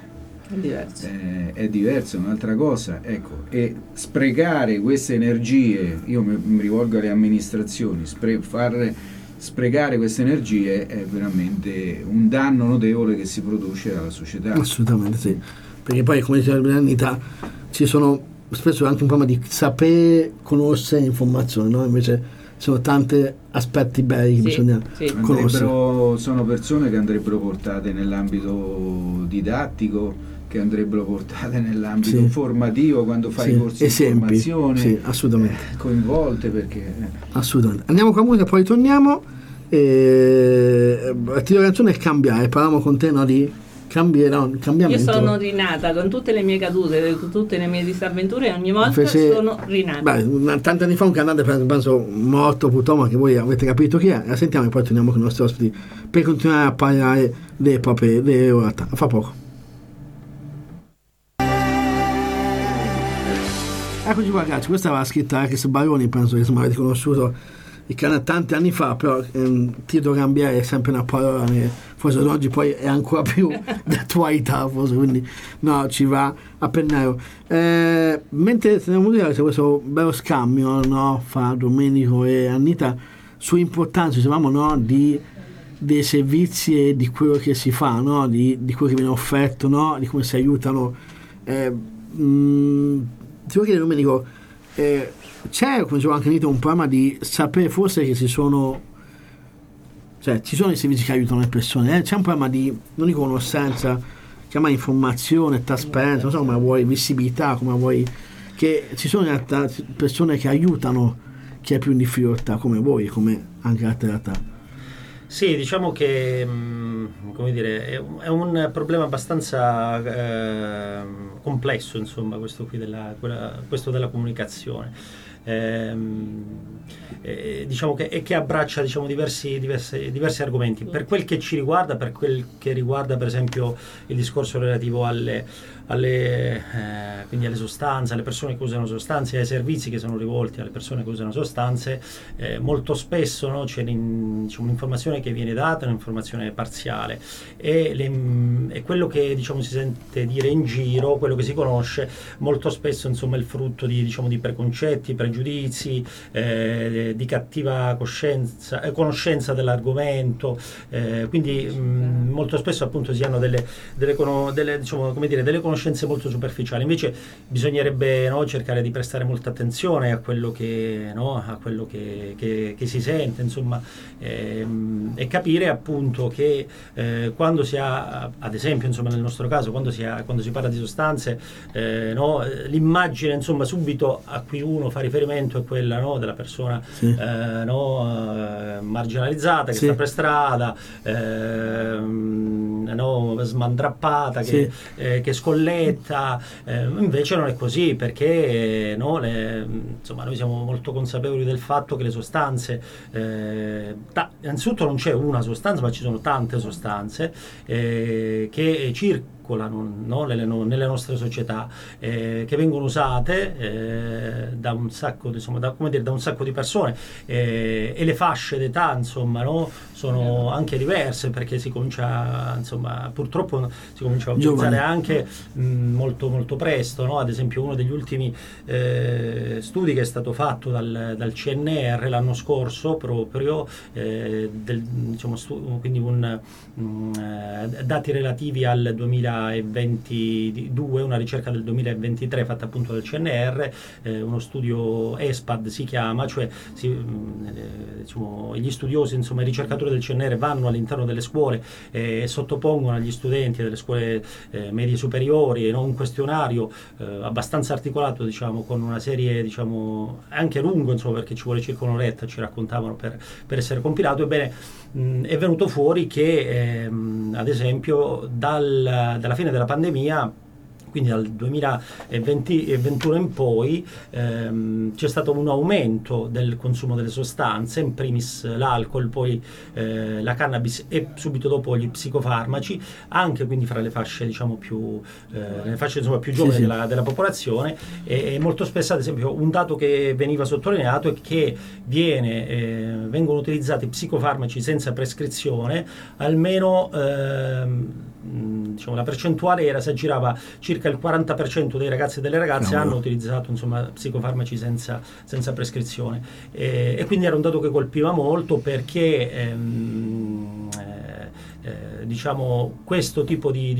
D: è diverso, è un'altra cosa, ecco. E sprecare queste energie, io mi rivolgo alle amministrazioni, sprecare queste energie è veramente un danno notevole che si produce alla società.
A: Assolutamente sì, perché poi, come diceva Anita, ci sono spesso anche un problema di sapere, conoscere informazioni, no? Invece sono tanti aspetti belli che bisogna conoscere.
D: Sono persone che andrebbero portate nell'ambito didattico, che andrebbero portate nell'ambito formativo, quando fai corsi di formazione,
A: assolutamente
D: coinvolte, perché
A: assolutamente. Andiamo con la musica, poi torniamo. La canzone è Cambiare, parlavamo con te, no, di cambiamento.
E: Io sono rinata con tutte le mie cadute, con tutte le mie disavventure, e ogni volta sono rinata.
A: Tanti anni fa un cantante, penso morto purtroppo, ma che voi avete capito chi è. La sentiamo e poi torniamo con i nostri ospiti per continuare a parlare delle proprie realtà. Fra poco. Eccoci qua, ragazzi, questa era la scritta Alex Baroni, penso che mi avete conosciuto il canale tanti anni fa, però Tito Cambiare è sempre una parola che forse ad oggi poi è ancora più d'attualità, forse, quindi no, ci va a pennello. Mentre teniamo dire c'è questo bello scambio, no, fra Domenico e Anita sull'importanza, dicevamo, no, dei servizi e di quello che si fa, no, di quello che viene offerto, no, di come si aiutano. Ti voglio chiedere, Domenico, c'è, come dicevo anche Anita, un problema di sapere forse che ci sono i servizi che aiutano le persone, c'è un problema di, non dico conoscenza, chiama informazione, trasparenza, non so come la vuoi, visibilità, come la vuoi, che ci sono in realtà persone che aiutano chi è più in difficoltà, come voi, come anche altre realtà.
C: Sì, diciamo che come dire, è un problema abbastanza complesso, insomma, questo qui questo della comunicazione. Diciamo che abbraccia, diciamo, diversi argomenti. Per quel che ci riguarda, per quel che riguarda per esempio il discorso relativo quindi alle sostanze, alle persone che usano sostanze, ai servizi che sono rivolti alle persone che usano sostanze, molto spesso, no, c'è un'informazione che viene data, un'informazione parziale, e quello che, diciamo, si sente dire in giro, quello che si conosce, molto spesso, insomma, è il frutto di preconcetti, pregiudizi, di cattiva conoscenza dell'argomento, quindi molto spesso appunto si hanno delle conoscenze molto superficiali. Invece bisognerebbe, no, cercare di prestare molta attenzione a quello che si sente, insomma, e capire appunto che quando si ha, ad esempio, insomma, nel nostro caso, quando si parla di sostanze, l'immagine, insomma, subito a cui uno fa riferimento è quella, no, della persona marginalizzata, che sta per strada, smandrappata, che scolletta. Invece non è così, perché insomma, noi siamo molto consapevoli del fatto che le sostanze, innanzitutto non c'è una sostanza, ma ci sono tante sostanze che circolano, no? nelle nostre società, che vengono usate da un sacco, insomma, da un sacco di persone, e le fasce d'età, insomma, no? Sono anche diverse, perché si comincia, insomma, purtroppo si comincia a utilizzare anche molto molto presto, no? Ad esempio uno degli ultimi studi che è stato fatto dal CNR l'anno scorso, proprio quindi dati relativi al 2022, una ricerca del 2023 fatta appunto dal CNR, uno studio ESPAD si chiama, cioè gli studiosi, insomma i ricercatori del CNR vanno all'interno delle scuole e sottopongono agli studenti delle scuole medie superiori un questionario abbastanza articolato, diciamo, con una serie, diciamo, anche lungo, insomma, perché ci vuole circa un'oretta, ci raccontavano, per essere compilato. Ebbene, è venuto fuori che ad esempio dalla fine della pandemia, quindi dal 2021 in poi, c'è stato un aumento del consumo delle sostanze, in primis l'alcol, poi la cannabis e subito dopo gli psicofarmaci, anche quindi fra le fasce, diciamo, più giovani della popolazione, e molto spesso, ad esempio, un dato che veniva sottolineato è che vengono utilizzati psicofarmaci senza prescrizione, almeno diciamo, la percentuale si aggirava circa il 40% dei ragazzi e delle ragazze hanno utilizzato, insomma, psicofarmaci senza prescrizione, e quindi era un dato che colpiva molto, perché diciamo, questo tipo di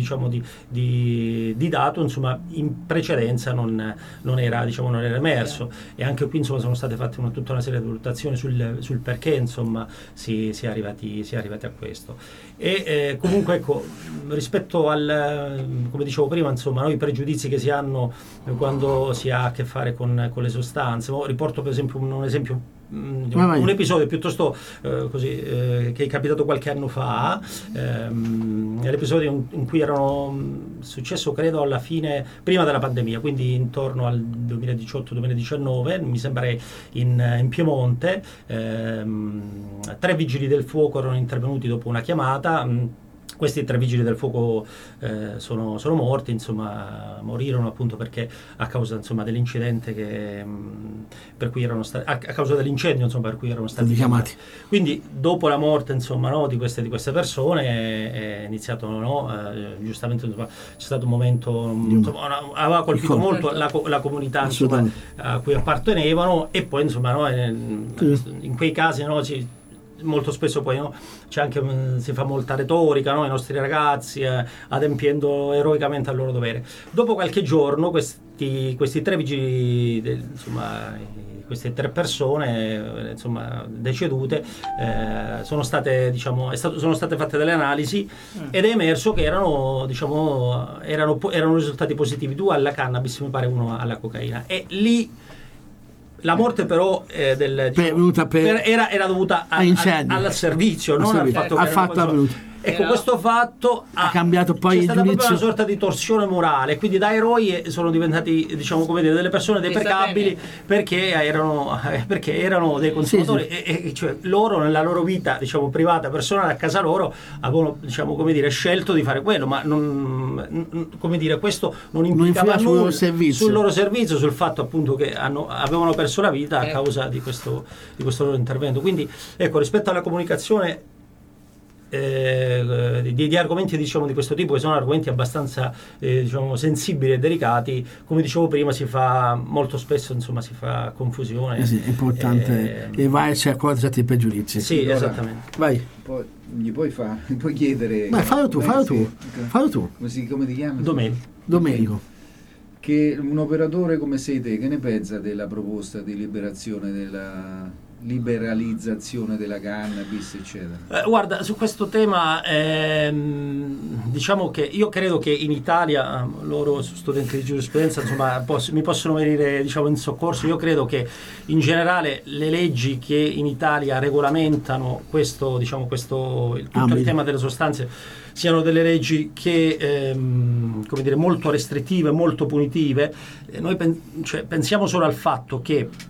C: dato, insomma, in precedenza non era emerso, e anche qui, insomma, sono state fatte tutta una serie di valutazioni sul perché, insomma, si è arrivati a questo. E comunque, ecco, rispetto come dicevo prima, insomma, i pregiudizi che si hanno quando si ha a che fare con le sostanze. Riporto per esempio un episodio piuttosto che è capitato qualche anno fa, l'episodio in cui erano successo, credo, alla fine, prima della pandemia, quindi intorno al 2018-2019, mi sembra in Piemonte. 3 vigili del fuoco erano intervenuti dopo una chiamata. Questi 3 vigili del fuoco sono morti, insomma, morirono appunto perché a causa, insomma, dell'incidente per cui erano stati, a causa dell'incendio, insomma, per cui erano stati chiamati. Quindi dopo la morte, insomma, di queste persone è iniziato, giustamente, insomma, c'è stato un momento, insomma, aveva colpito molto la comunità, insomma, a cui appartenevano, e poi, insomma, in quei casi, molto spesso poi c'è anche, si fa molta retorica, i nostri ragazzi adempiendo eroicamente al loro dovere. Dopo qualche giorno questi 3 vigili, insomma, queste 3 persone, insomma, decedute, sono state fatte delle analisi, ed è emerso che erano risultati positivi, 2 alla cannabis, mi pare 1 alla cocaina, e lì la morte però era dovuta al servizio, non al fatto che ecco, questo fatto ha cambiato poi il giudizio. C'è stata proprio una sorta di torsione morale, quindi da eroi sono diventati, diciamo, come dire, delle persone deprecabili, perché erano dei consumatori, e cioè loro nella loro vita, diciamo, privata, personale, a casa loro, avevano, diciamo, come dire, scelto di fare quello, ma come dire, questo non implicava nulla sul loro servizio, sul fatto appunto che avevano perso la vita a causa di questo loro intervento. Quindi, ecco, rispetto alla comunicazione di argomenti, diciamo, di questo tipo, che sono argomenti abbastanza diciamo, sensibili e delicati, come dicevo prima, molto spesso, insomma, si fa confusione. È
A: importante e vai a accorgerti i pregiudizi.
C: Sì, allora, esattamente.
A: Vai.
D: Gli puoi chiedere.
A: Vai, fallo tu.
D: Come ti chiami?
A: Domenico.
D: Che un operatore come sei te, che ne pensa della proposta di liberalizzazione della cannabis, eccetera?
C: Guarda, su questo tema diciamo che io credo che in Italia loro studenti di giurisprudenza, insomma, mi possono venire, diciamo, in soccorso. Io credo che in generale le leggi che in Italia regolamentano tutto il tema delle sostanze siano delle leggi che come dire, molto restrittive, molto punitive. Noi pensiamo solo al fatto che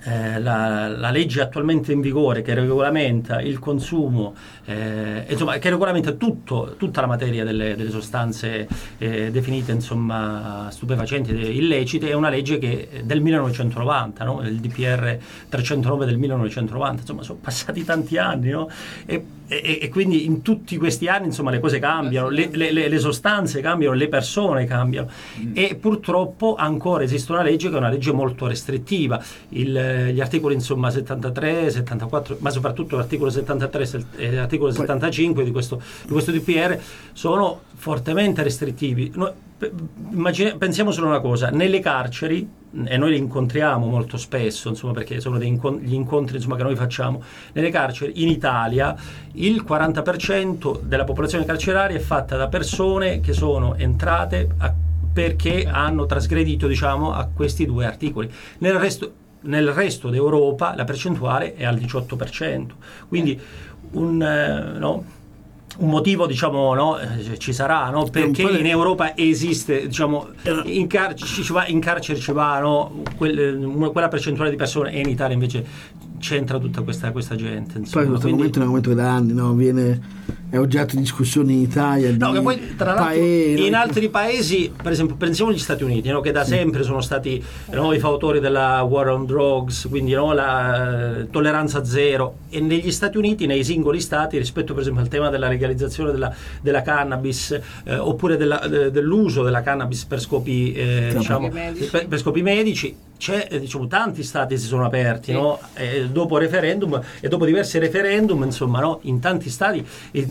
C: la legge attualmente in vigore che regolamenta il consumo, insomma, che regolamenta tutta la materia delle sostanze definite, insomma, stupefacenti illecite, è una legge che del 1990, no? Il DPR 309 del 1990, insomma, sono passati tanti anni, no? E quindi in tutti questi anni, insomma, le cose cambiano, le sostanze cambiano, le persone cambiano, e purtroppo ancora esiste una legge che è una legge molto restrittiva. Gli articoli, insomma, 73, 74, ma soprattutto l'articolo 73 e l'articolo 75 di questo DPR sono fortemente restrittivi. Pensiamo solo una cosa: nelle carceri, e noi li incontriamo molto spesso, insomma, perché sono gli incontri, insomma, che noi facciamo nelle carceri in Italia, il 40% della popolazione carceraria è fatta da persone che sono entrate perché hanno trasgredito, diciamo, a questi due articoli. Nel resto d'Europa la percentuale è al 18%, quindi un motivo, diciamo, no, ci sarà, no? Perché in Europa esiste, diciamo, in carcere ci va, no, quella percentuale di persone, e in Italia invece c'entra tutta questa gente, insomma.
A: Poi questo argomento è un argomento che da anni, no, è oggetto di discussione in Italia,
C: che poi tra l'altro in altri paesi, per esempio pensiamo agli Stati Uniti, no, che da sempre sono stati, no, i fautori della war on drugs, quindi, no, la tolleranza zero, e negli Stati Uniti, nei singoli stati, rispetto per esempio al tema della legalizzazione della cannabis, oppure dell'uso della cannabis per scopi diciamo per scopi medici, diciamo, tanti stati si sono aperti, no? Dopo diversi referendum, insomma, no? In tanti stati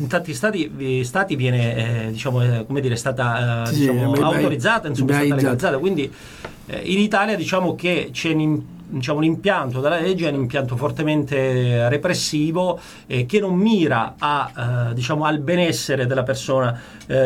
C: viene come dire, stata autorizzata, insomma, è stata legalizzata. Quindi in Italia, diciamo che c'è un impianto della legge, è un impianto fortemente repressivo, che non mira diciamo, al benessere della persona,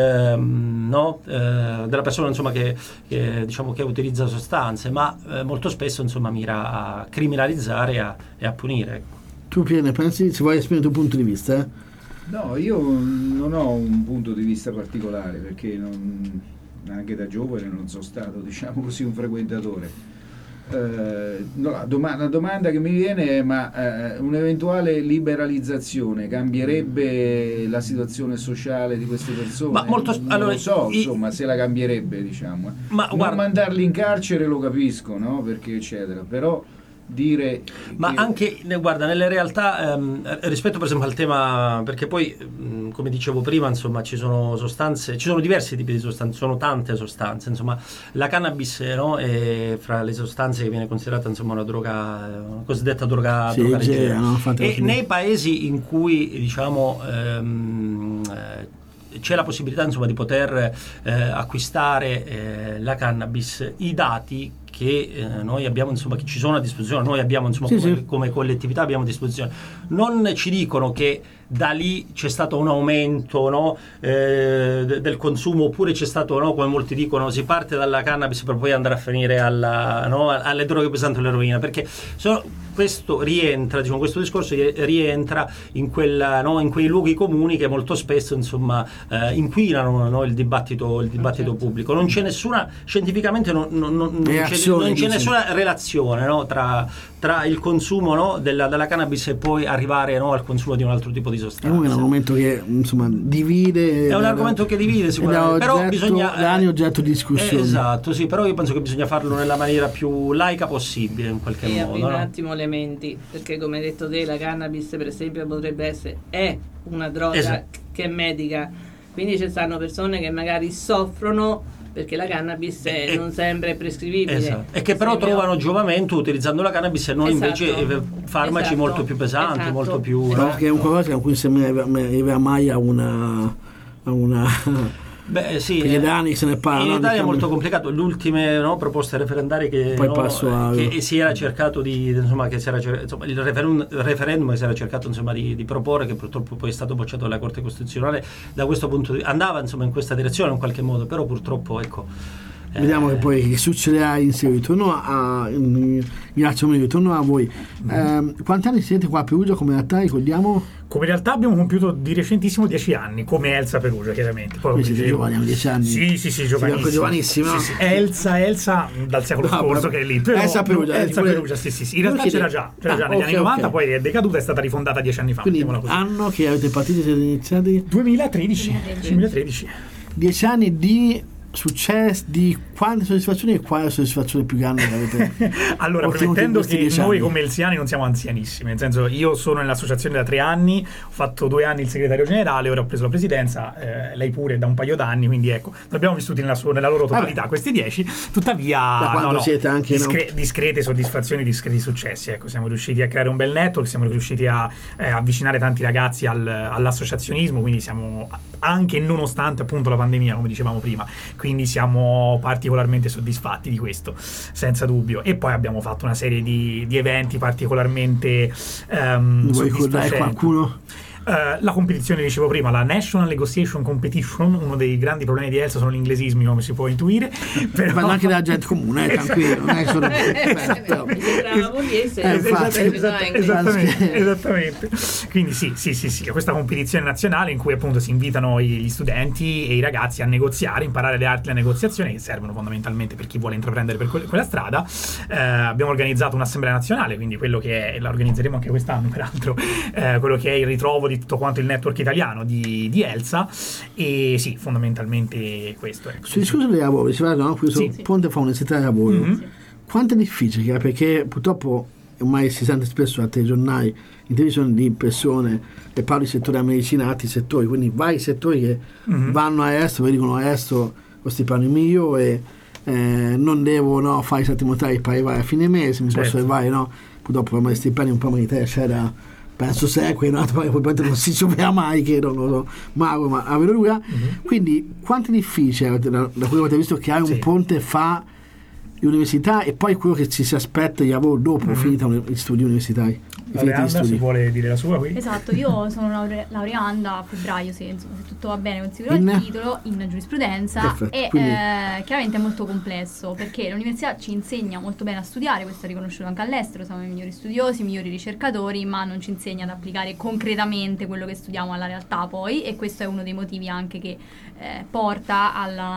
C: della persona, insomma, che diciamo, che utilizza sostanze, ma molto spesso, insomma, mira a criminalizzare e a punire.
A: Tu, Pier, pensi, se vuoi esprimere il tuo punto di vista?
D: No, io non ho un punto di vista particolare, perché anche da giovane non sono stato, diciamo così, un frequentatore. La domanda che mi viene è: ma un'eventuale liberalizzazione cambierebbe la situazione sociale di queste persone? Non lo so, insomma, se la cambierebbe, diciamo. Non mandarli in carcere lo capisco, no? Perché eccetera, però dire
C: anche, guarda, nelle realtà, rispetto per esempio al tema, perché poi come dicevo prima, insomma, ci sono diversi tipi di sostanze, sono tante sostanze, insomma, la cannabis, no, è fra le sostanze che viene considerata, insomma, una droga, una cosiddetta droga leggera, no? E nei paesi in cui, diciamo, c'è la possibilità, insomma, di poter acquistare la cannabis, i dati che noi abbiamo, insomma, che ci sono a disposizione, noi abbiamo, insomma, come collettività abbiamo a disposizione, non ci dicono che da lì c'è stato un aumento, no, del consumo, oppure c'è stato, no, come molti dicono, si parte dalla cannabis per poi andare a finire alle droghe pesanti, all'eroina, perché questo rientra, diciamo, questo discorso rientra in quei luoghi comuni che molto spesso, insomma, inquinano, no, il dibattito pubblico. Non c'è nessuna, scientificamente non c'è nessuna relazione, no, tra il consumo, no, della cannabis e poi arrivare, no, al consumo di un altro tipo di sostanza.
A: È un argomento che, insomma, divide.
C: È un argomento che divide sicuramente, però bisogna
A: anni oggetto di discussione.
C: Esatto, sì, però io penso che bisogna farlo nella maniera più laica possibile, in qualche modo.
E: Un attimo le menti, perché come hai detto te, la cannabis per esempio è una droga che è medica, quindi ci stanno persone che magari soffrono perché la cannabis non sempre è prescrivibile,
C: esatto, e che però trovano giovamento utilizzando la cannabis e non invece farmaci molto più pesanti, molto più, no?
A: Perché è un qualcosa con cui se mi aveva mai a una
C: Beh, sì,
A: perché da anni se ne parla.
C: In Italia è molto complicato. Le ultime, no, proposte referendarie che si era cercato di, insomma, il referendum che si era cercato, insomma, di proporre, che purtroppo poi è stato bocciato dalla Corte Costituzionale, da questo punto andava, insomma, in questa direzione in qualche modo, però purtroppo, ecco,
A: Vediamo che poi che succederà in seguito. Ritorno a voi. Quanti anni siete qua a Perugia come realtà, ricordiamo?
B: Come realtà abbiamo compiuto di recentissimo 10 anni, come Elsa Perugia, chiaramente.
A: Poi siete giovani, hanno 10 anni.
B: Sì, giovanissimo. Sì. Elsa dal secolo scorso che è lì. Però,
A: Elsa Perugia,
B: sì. In realtà c'era già negli anni 90, poi è decaduta, è stata rifondata 10 anni fa.
A: Quindi anno che avete partito, siete iniziati?
B: 2013.
A: 10 anni di successo, di quante soddisfazioni e qual è la soddisfazione più grande che avete?
B: Allora, premettendo che noi come elsiani non siamo anzianissimi, nel senso, io sono nell'associazione da 3 anni, ho fatto 2 anni il segretario generale, ora ho preso la presidenza, lei pure da un paio d'anni, quindi ecco, abbiamo vissuti nella loro totalità questi 10, tuttavia
A: siete anche
B: discrete soddisfazioni, discreti successi, ecco, siamo riusciti a creare un bel network, siamo riusciti a avvicinare tanti ragazzi all'associazionismo, quindi siamo anche nonostante appunto la pandemia, come dicevamo prima, quindi siamo particolarmente soddisfatti di questo, senza dubbio. E poi abbiamo fatto una serie di eventi particolarmente
A: vuoi ricordare qualcuno?
B: La competizione, dicevo prima, la National Negotiation Competition, uno dei grandi problemi di Elsa sono gli inglesismi, come si può intuire, però...
A: ma anche della gente comune, tranquillo, non è solo
B: esattamente. Quindi sì, questa competizione nazionale in cui appunto si invitano gli studenti e i ragazzi a negoziare, imparare le arti della negoziazione che servono fondamentalmente per chi vuole intraprendere per quella strada. Abbiamo organizzato un'assemblea nazionale, quindi quello che è, la organizzeremo anche quest'anno peraltro, quello che è il ritrovo di tutto quanto il network italiano di Elsa, e sì, fondamentalmente questo.
A: Scusa di lavoro, si parla qui Ponte fa un'università di lavoro. Quanto è difficile, perché purtroppo ormai si sente spesso a telegiornali, in televisione, di persone che parlano di settori della medicina, altri settori, quindi vari settori che vanno all'estero e dicono all'estero lo stipendio migliore, non devo fare i settimanali per arrivare a fine mese, mi posso arrivare, purtroppo ormai stipendi un po' in Italia c'era, penso poi non si sapeva mai, che non lo so, ma a Verona. Quindi quanto è difficile da quello che avete visto creare un ponte fra l'università e poi quello che ci si aspetta di lavoro dopo finita gli studi universitari?
B: Laureanda, si vuole dire la sua qui?
F: Esatto, io sono laureanda a febbraio, se tutto va bene considero il titolo in giurisprudenza.
A: Perfetto,
F: e chiaramente è molto complesso perché l'università ci insegna molto bene a studiare, questo è riconosciuto anche all'estero, siamo i migliori studiosi, i migliori ricercatori, ma non ci insegna ad applicare concretamente quello che studiamo alla realtà poi, e questo è uno dei motivi anche che porta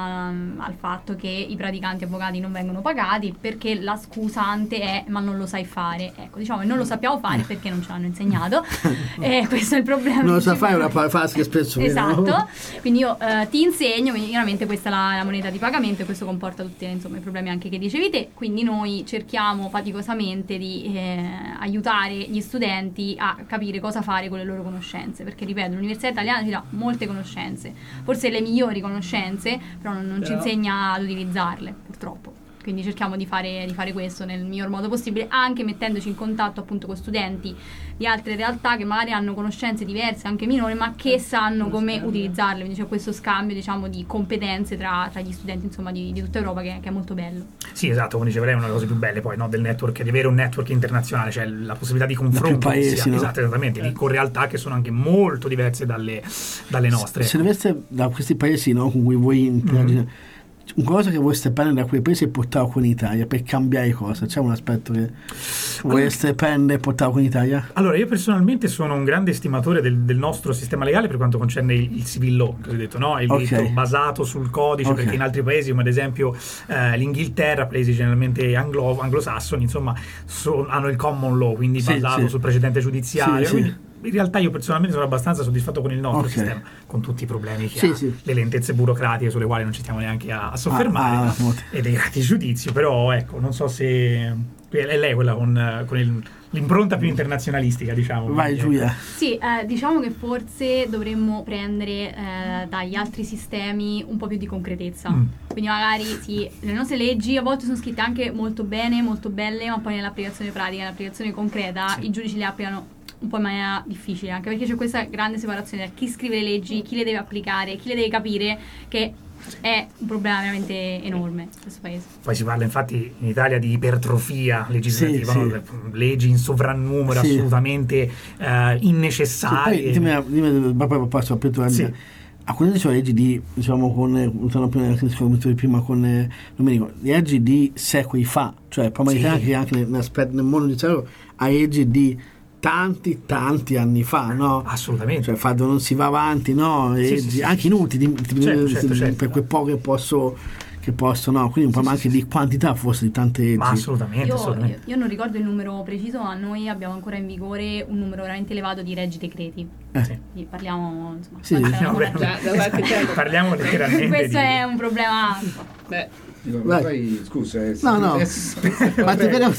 F: al fatto che i praticanti avvocati non vengono pagati, perché la scusante è ma non lo sai fare, ecco, diciamo, non lo sappiamo fare perché non ce l'hanno insegnato, e questo è il problema.
A: Non lo sa fare, una frase che spesso
F: esatto, quindi io ti insegno, quindi chiaramente questa è la moneta di pagamento, e questo comporta tutti i problemi anche che dicevi te, quindi noi cerchiamo faticosamente di aiutare gli studenti a capire cosa fare con le loro conoscenze, perché ripeto, l'università italiana ci dà molte conoscenze, forse le migliori conoscenze, però non ci insegna ad utilizzarle, purtroppo. Quindi cerchiamo di fare questo nel miglior modo possibile, anche mettendoci in contatto appunto con studenti di altre realtà che magari hanno conoscenze diverse, anche minori, ma che sanno come utilizzarle. Quindi c'è questo scambio, diciamo, di competenze tra gli studenti, insomma, di tutta Europa, che è molto bello.
B: Sì, esatto, come diceva lei, è una delle cose più belle poi, del network, di avere un network internazionale, cioè la possibilità di confronto
A: paesi,
B: esatto, esattamente, con realtà che sono anche molto diverse dalle nostre.
A: Se doveste da questi paesi, con cui voi interagite, una cosa che vorreste prendere da quei paesi e portarlo con l'Italia per cambiare cosa? C'è un aspetto che vorreste prendere e portarlo con l'Italia?
B: Allora, io personalmente sono un grande estimatore del nostro sistema legale per quanto concerne il civil law, cosiddetto, il diritto basato sul codice, perché in altri paesi, come ad esempio l'Inghilterra, paesi generalmente anglosassoni, insomma, hanno il common law, quindi basato sul precedente giudiziario. Quindi, in realtà io personalmente sono abbastanza soddisfatto con il nostro sistema, con tutti i problemi che ha, le lentezze burocratiche sulle quali non ci stiamo neanche a soffermare, e dei gradi giudizi, però ecco, non so se è lei quella con l'impronta più internazionalistica, diciamo.
A: Vai Giulia.
F: Sì, diciamo che forse dovremmo prendere dagli altri sistemi un po' più di concretezza. Quindi magari le nostre leggi a volte sono scritte anche molto bene, molto belle, ma poi nell'applicazione pratica, nell'applicazione concreta, i giudici le applicano un po' in maniera difficile, anche perché c'è questa grande separazione tra chi scrive le leggi, chi le deve applicare, chi le deve capire, che è un problema veramente enorme in questo paese.
B: Poi si parla infatti in Italia di ipertrofia legislativa, leggi in sovrannumero assolutamente innecessarie.
A: Poi dimmi, passo a Alcune sono leggi di, diciamo, prima con Domenico, leggi di secoli fa, cioè prima che anche nel mondo giudiziario ha leggi di tanti anni fa, no?
B: Assolutamente.
A: Cioè non si va avanti, no? Leggi anche inutili,
B: certo.
A: Per quel po' che possono, quindi un po' anche di quantità forse di tante leggi.
B: Ma assolutamente.
F: Io non ricordo il numero preciso, ma noi abbiamo ancora in vigore un numero veramente elevato di leggi decreti.
B: Sì.
F: Parliamo, insomma,
B: parliamo letteralmente.
F: Questo è un problema.
D: Vai, scusa,
A: no. Ma ti vedo.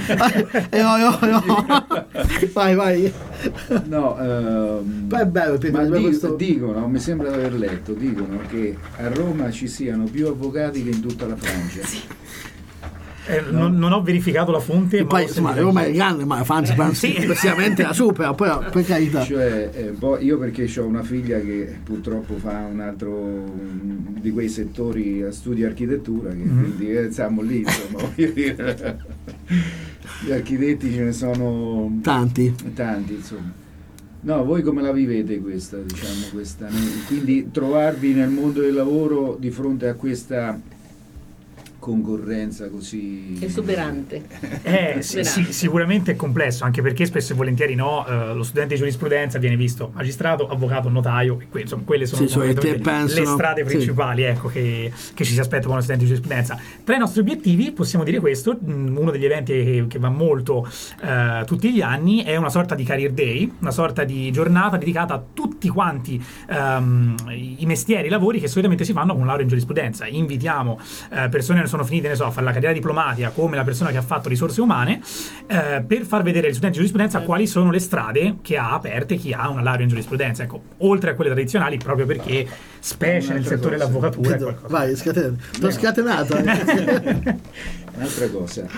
A: Vai.
D: No,
A: poi è bello,
D: ma dicono, mi sembra di aver letto, dicono che a Roma ci siano più avvocati che in tutta la Francia.
F: Sì.
B: Non ho verificato la fonte,
A: ma poi insomma Roma è grande, ma la Francia precisamente la supera, poi per carità.
D: Cioè, io perché ho una figlia che purtroppo fa un altro di quei settori, studia architettura, che quindi siamo lì, insomma, voglio dire, gli architetti ce ne sono tanti, insomma. No, voi come la vivete questa, quindi trovarvi nel mondo del lavoro di fronte a questa concorrenza così
E: esuberante.
B: Sì, sicuramente è complesso, anche perché spesso e volentieri lo studente di giurisprudenza viene visto magistrato, avvocato, notaio, e insomma quelle sono le strade principali che ci si aspetta con uno studente di giurisprudenza. Tra i nostri obiettivi possiamo dire questo: uno degli eventi che va molto tutti gli anni è una sorta di career day, una sorta di giornata dedicata a tutti quanti i mestieri, i lavori che solitamente si fanno con laurea in giurisprudenza. Invitiamo persone che sono finite, a fare la carriera diplomatica, come la persona che ha fatto risorse umane, per far vedere agli studenti di giurisprudenza quali sono le strade che ha aperte chi ha una laurea in giurisprudenza, ecco, oltre a quelle tradizionali, proprio perché specie nel settore dell'avvocatura
A: vai, t'ho scatenato.
D: Un'altra cosa,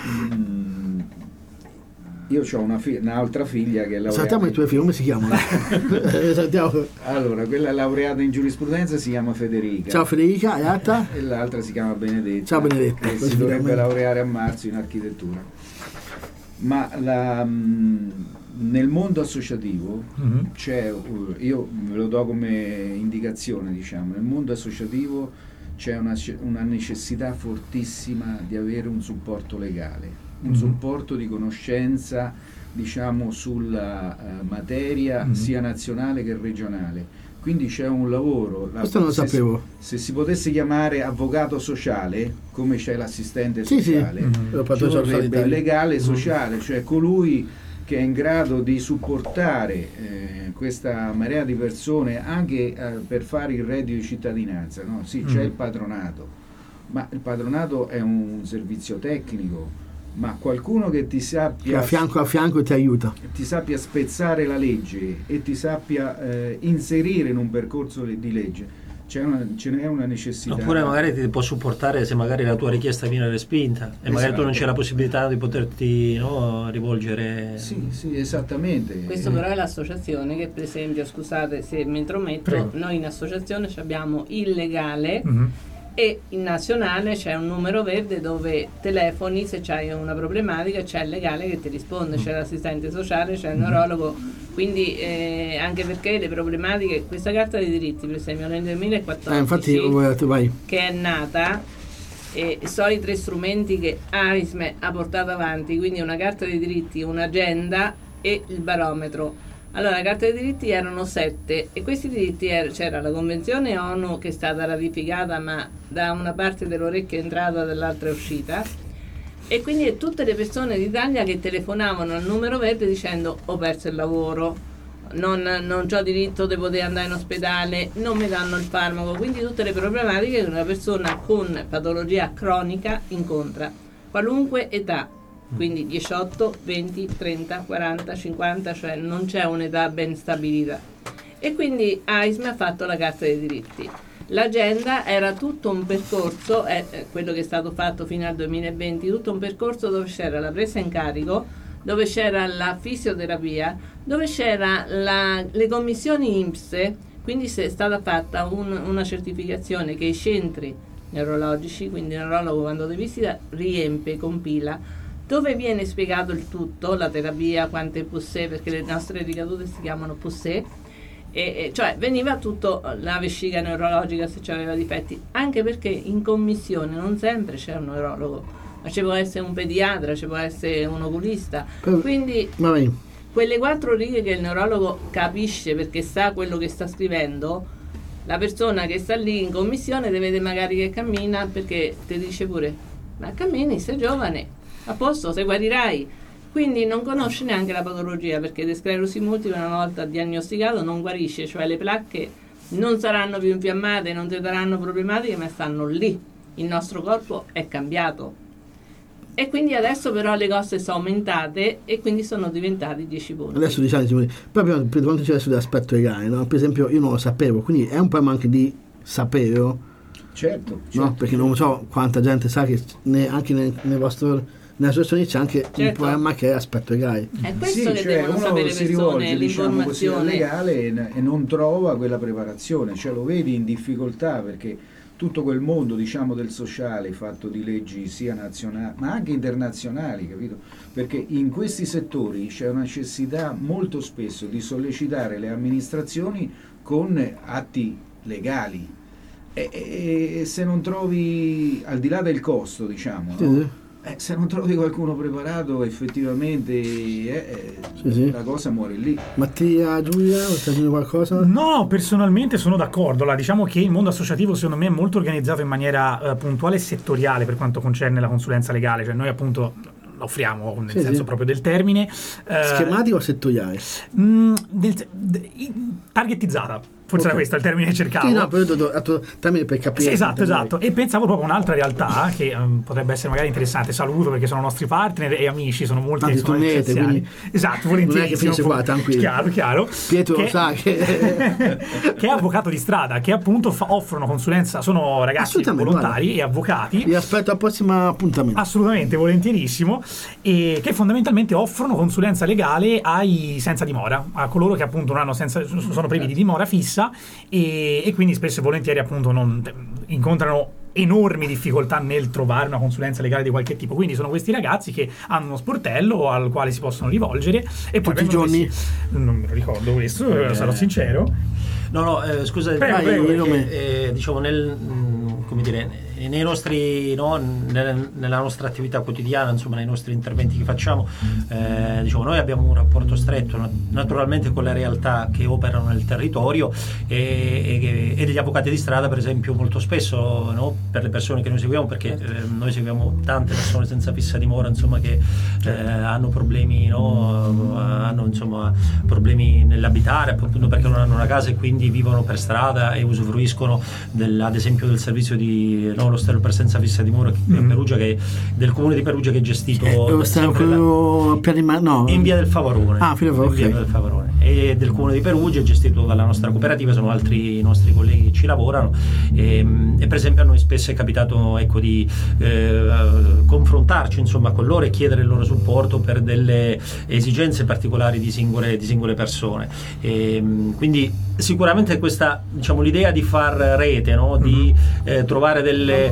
D: io ho un'altra figlia che è laureata.
A: Saltiamo i tuoi figli, come si chiamano?
D: Allora, quella laureata in giurisprudenza si chiama Federica.
A: Ciao Federica, e
D: l'altra si chiama Benedetta.
A: Ciao Benedetta.
D: E si dovrebbe laureare a marzo in architettura. Ma nel mondo associativo c'è, io ve lo do come indicazione, nel mondo associativo c'è una necessità fortissima di avere un supporto legale. Un supporto di conoscenza, sulla materia sia nazionale che regionale. Quindi c'è un lavoro.
A: Questo non lo sapevo.
D: Se si potesse chiamare avvocato sociale, come c'è l'assistente sociale, ci vorrebbe il legale sociale, cioè colui che è in grado di supportare questa marea di persone anche per fare il reddito di cittadinanza. No? Sì, c'è il patronato, ma il patronato è un servizio tecnico. Ma qualcuno che ti sappia
A: a fianco ti aiuta,
D: ti sappia spezzare la legge e ti sappia inserire in un percorso di legge, ce n'è una necessità.
C: Oppure magari ti può supportare se magari la tua richiesta viene respinta e magari tu non c'è la possibilità di poterti rivolgere.
D: Sì, esattamente.
E: Questo però è l'associazione che, per esempio, scusate se mi intrometto, noi in associazione abbiamo il legale e in nazionale c'è un numero verde dove telefoni se c'hai una problematica, c'è il legale che ti risponde, c'è l'assistente sociale, c'è il neurologo, quindi anche perché le problematiche, questa carta dei diritti per esempio nel 2014
A: infatti,
E: che è nata, sono i 3 strumenti che AISME ha portato avanti, quindi una carta dei diritti, un'agenda e il barometro. Allora, la Carta dei diritti erano 7 e questi diritti c'era la Convenzione ONU che è stata ratificata ma da una parte dell'orecchio è entrata, dall'altra è uscita, e quindi tutte le persone d'Italia che telefonavano al numero verde dicendo ho perso il lavoro, non ho diritto di poter andare in ospedale, non mi danno il farmaco, quindi tutte le problematiche che una persona con patologia cronica incontra, qualunque età. Quindi 18, 20, 30, 40, 50, cioè non c'è un'età ben stabilita. E quindi AISME ha fatto la Carta dei diritti. L'agenda era tutto un percorso, quello che è stato fatto fino al 2020, tutto un percorso dove c'era la presa in carico, dove c'era la fisioterapia, dove c'era le commissioni INPS, quindi è stata fatta una certificazione che i centri neurologici, quindi il neurologo quando ti visita riempie, compila, dove viene spiegato il tutto, la terapia, quante PUSE, perché le nostre ricadute si chiamano PUSE, cioè veniva tutto, la vescica neurologica se aveva difetti, anche perché in commissione non sempre c'è un neurologo, ma ci può essere un pediatra, ci può essere un oculista, quindi quelle 4 righe che il neurologo capisce perché sa quello che sta scrivendo, la persona che sta lì in commissione ti vede magari che cammina, perché ti dice pure ma cammini, sei giovane, a posto, se guarirai. Quindi non conosce neanche la patologia, perché di sclerosi multipla una volta diagnosticato non guarisce, cioè le placche non saranno più infiammate, non ti daranno problematiche, ma stanno lì. Il nostro corpo è cambiato e quindi adesso però le cose sono aumentate e quindi sono diventati 10 punti.
A: Adesso diciamo, proprio per quanto c'è sull'aspetto legale, no? Per esempio io non lo sapevo, quindi è un problema anche di sapere,
D: certo.
A: No? Perché non so quanta gente sa che anche nel vostro... Nella situazione c'è anche un problema che è aspetto legale.
E: È questo che devono sapere le persone, l'informazione
D: legale e non trova quella preparazione, cioè lo vedi in difficoltà, perché tutto quel mondo, diciamo, del sociale fatto di leggi sia nazionali ma anche internazionali, capito? Perché in questi settori c'è una necessità molto spesso di sollecitare le amministrazioni con atti legali e se non trovi, al di là del costo, diciamo, no? Se non trovi qualcuno preparato effettivamente la cosa muore lì.
A: Mattia, Giulia, vuoi dire qualcosa?
B: No, personalmente sono d'accordo. Diciamo che il mondo associativo secondo me è molto organizzato in maniera puntuale e settoriale per quanto concerne la consulenza legale, cioè noi appunto la offriamo nel senso proprio del termine.
A: Schematico o settoriale?
B: Targetizzata. Forse era questo il termine che cercavo.
A: Sì, no, però termine per capire.
B: Sì, esatto. E pensavo proprio a un'altra realtà che potrebbe essere magari interessante. Saluto perché sono nostri partner e amici, sono molti
A: quindi
B: esatto, volentieri.
A: Non è che finisce qua, tranquillo.
B: Chiaro.
A: Pietro lo sa che
B: che è avvocato di strada, che appunto offrono consulenza, sono ragazzi volontari e avvocati.
A: Vi aspetto al prossimo appuntamento.
B: Assolutamente, volentierissimo. E che fondamentalmente offrono consulenza legale ai senza dimora, a coloro che appunto non hanno sono privi di dimora fissa e quindi spesso e volentieri appunto incontrano enormi difficoltà nel trovare una consulenza legale di qualche tipo, quindi sono questi ragazzi che hanno uno sportello al quale si possono rivolgere e poi
A: tutti i giorni
B: non me lo ricordo questo, sarò sincero.
C: Scusa, diciamo come dire, nei nostri nella nostra attività quotidiana, insomma nei nostri interventi che facciamo, diciamo noi abbiamo un rapporto stretto naturalmente con le realtà che operano nel territorio e degli avvocati di strada, per esempio, molto spesso, no, per le persone che noi seguiamo, perché noi seguiamo tante persone senza fissa dimora, insomma, che hanno problemi, hanno insomma problemi nell'abitare appunto perché non hanno una casa e quindi vivono per strada e usufruiscono ad esempio del servizio di l'ostello per senza fissa dimora a Perugia, del comune di Perugia, che è gestito in via del Favarone, via del Favarone, e del comune di Perugia è gestito dalla nostra cooperativa, sono altri nostri colleghi che ci lavorano e per esempio a noi spesso è capitato di confrontarci insomma con loro e chiedere il loro supporto per delle esigenze particolari di singole persone, quindi sicuramente questa, diciamo, l'idea di far rete, di trovare delle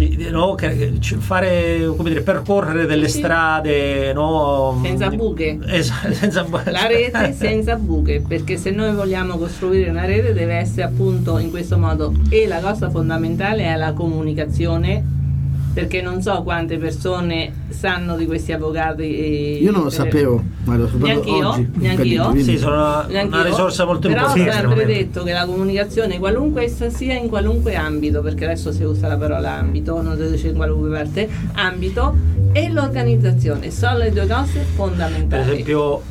C: fare, come dire, percorrere delle strade
E: senza buche, la rete senza buche, perché se noi vogliamo costruire una rete deve essere appunto in questo modo, e la cosa fondamentale è la comunicazione, perché non so quante persone sanno di questi avvocati
A: io non lo sapevo, ma lo sapevo
E: neanch'io.
C: Sì, sono una risorsa molto importante.
E: Però ho sempre detto che la comunicazione, qualunque essa sia, in qualunque ambito, perché adesso si usa la parola ambito, non si dice in qualunque parte, ambito, e l'organizzazione sono le due cose fondamentali.
C: Per esempio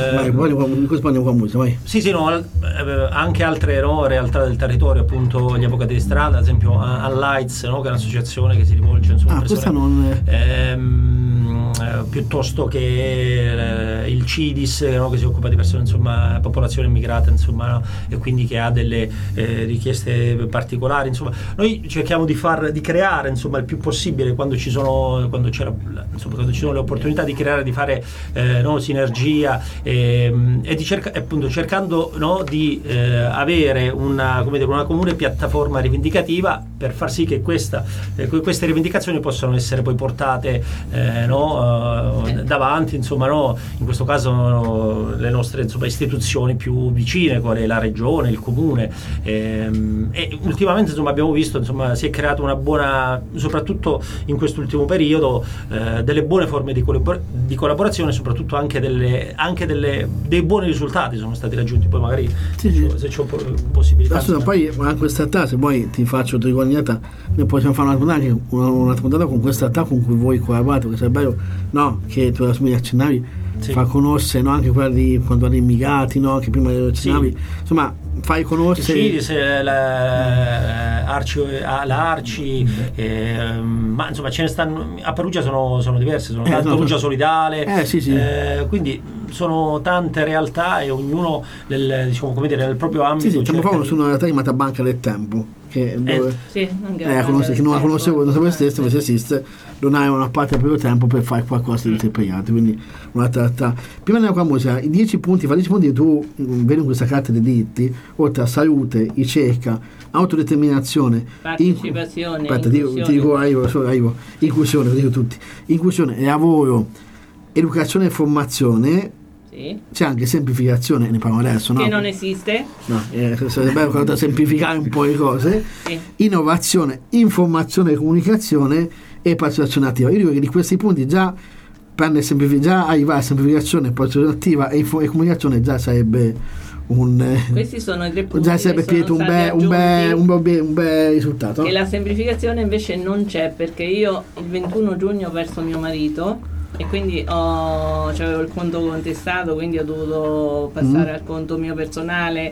C: anche altre realtà del territorio, appunto gli avvocati di strada, ad esempio Allights, che è un'associazione che si rivolge insomma piuttosto che il CIDIS, che si occupa di persone, insomma, popolazione immigrata, insomma, e quindi che ha delle richieste particolari, insomma. Noi cerchiamo di creare, insomma, il più possibile quando ci sono le opportunità di creare, di fare sinergia e di cercando di avere una comune piattaforma rivendicativa per far sì che queste rivendicazioni possano essere poi portate davanti, insomma, no? In questo caso le nostre, insomma, istituzioni più vicine, quale la regione, il comune, e ultimamente, insomma, abbiamo visto, insomma, si è creata una buona, soprattutto in quest'ultimo periodo, delle buone forme di collaborazione, soprattutto anche dei buoni risultati sono stati raggiunti. Poi magari se c'è possibilità.
A: Poi anche questa realtà, se vuoi ti faccio tricognata, noi possiamo fare una puntata con questa realtà con cui voi collaborate, che sarebbe bello, no? Che tu mi accennavi, fa conoscere, no? Anche quella di quando hanno immigrati, no? Che prima accennavi, insomma, fai conoscere
C: l'Arci, ma insomma ce ne stanno a Perugia, sono diverse, sono Perugia Solidale, quindi sono tante realtà e ognuno diciamo, come dire, nel proprio ambito.
A: Stiamo parlando su una realtà chiamata Banca del Tempo, che non la conoscevo, non sapevo stesso, ma se esiste, non hai una parte del proprio tempo per fare qualcosa di impegnato, quindi un'altra realtà. Prima di andare con la musica, i 10 punti che tu vedi in questa carta dei diritti, oltre a salute, ricerca, autodeterminazione,
E: partecipazione,
A: inclusione, dico tutti, inclusione, lavoro, educazione e formazione. C'è anche semplificazione, ne parliamo adesso, no?
E: Che non esiste.
A: No, sarebbe bello semplificare un po' le cose. Innovazione, informazione e comunicazione e partecipazione attiva. Io dico che di questi punti già arrivare a semplificazione, partecipazione attiva e comunicazione già sarebbe
E: questi sono i 3 punti
A: già sarebbe Pietro un bel risultato.
E: E la semplificazione invece non c'è, perché io il 21 giugno ho perso mio marito e quindi c'avevo il conto contestato, quindi ho dovuto passare al conto mio personale.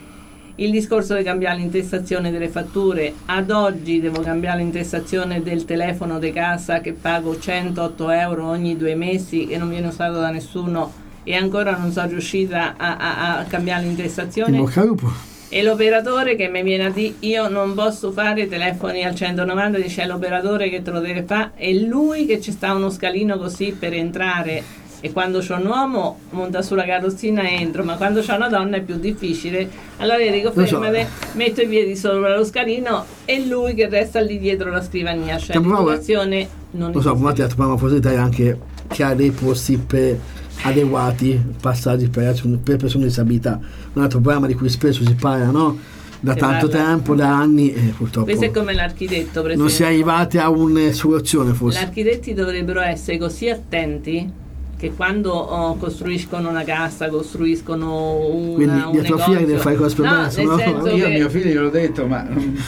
E: Il discorso di cambiare l'intestazione delle fatture, ad oggi devo cambiare l'intestazione del telefono di casa che pago 108 euro ogni 2 mesi e non viene usato da nessuno, e ancora non sono riuscita a cambiare l'intestazione. E l'operatore che mi viene a dire io non posso fare telefoni al 190, dice l'operatore che te lo deve fare, e lui che ci sta uno scalino così per entrare, e quando c'è un uomo monta sulla carrozzina e entro, ma quando c'è una donna è più difficile. Allora io dico fermate, metto i piedi sopra lo scalino e lui che resta lì dietro la scrivania, cioè l'informazione non
A: lo so, ma ti ha possibilità anche che ha dei posti adeguati, passaggi per persone di disabilità, un altro programma di cui spesso si parla, no? Da tanto tempo, da anni, e purtroppo
E: questo è come l'architetto, per esempio.
A: Non si è arrivati a una soluzione, forse.
E: Gli architetti dovrebbero essere così attenti che quando costruiscono una casa, costruiscono
A: quindi
E: un
A: tua figlia che deve fare cose per bene,
E: no?
D: Io a mio figlio gliel'ho detto, ma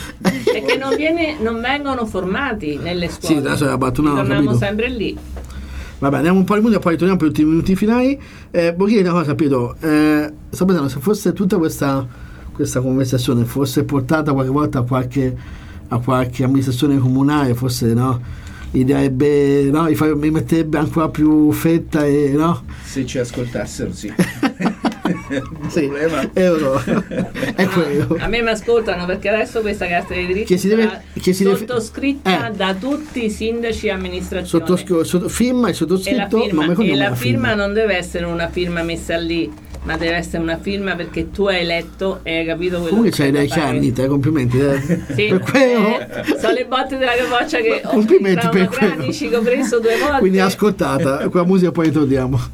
E: è che non vengono formati nelle scuole.
A: Sì, adesso
E: torniamo sempre lì.
A: Vabbè, andiamo un po' di musica, poi torniamo per gli ultimi minuti finali. Voglio dire una cosa, Pietro, sto pensando, se fosse tutta questa conversazione fosse portata qualche volta a qualche amministrazione comunale, forse, no? Iderebbe, no? Mi metterebbe ancora più fretta, e no?
D: Se ci ascoltassero, sì.
A: Sì, è quello.
E: A me mi ascoltano, perché adesso questa carta dei diritti sottoscritta da tutti i sindaci e amministrazioni.
A: Firma e sottoscritto,
E: e la firma non deve essere una firma messa lì, ma deve essere una firma perché tu hai letto e hai capito quello.
A: Comunque c'hai dei chiari, complimenti.
E: Sì, per sono le botte della capoccia che
A: complimenti per
E: quello. Ci ho preso 2 volte.
A: Quindi ascoltata, quella musica poi torniamo.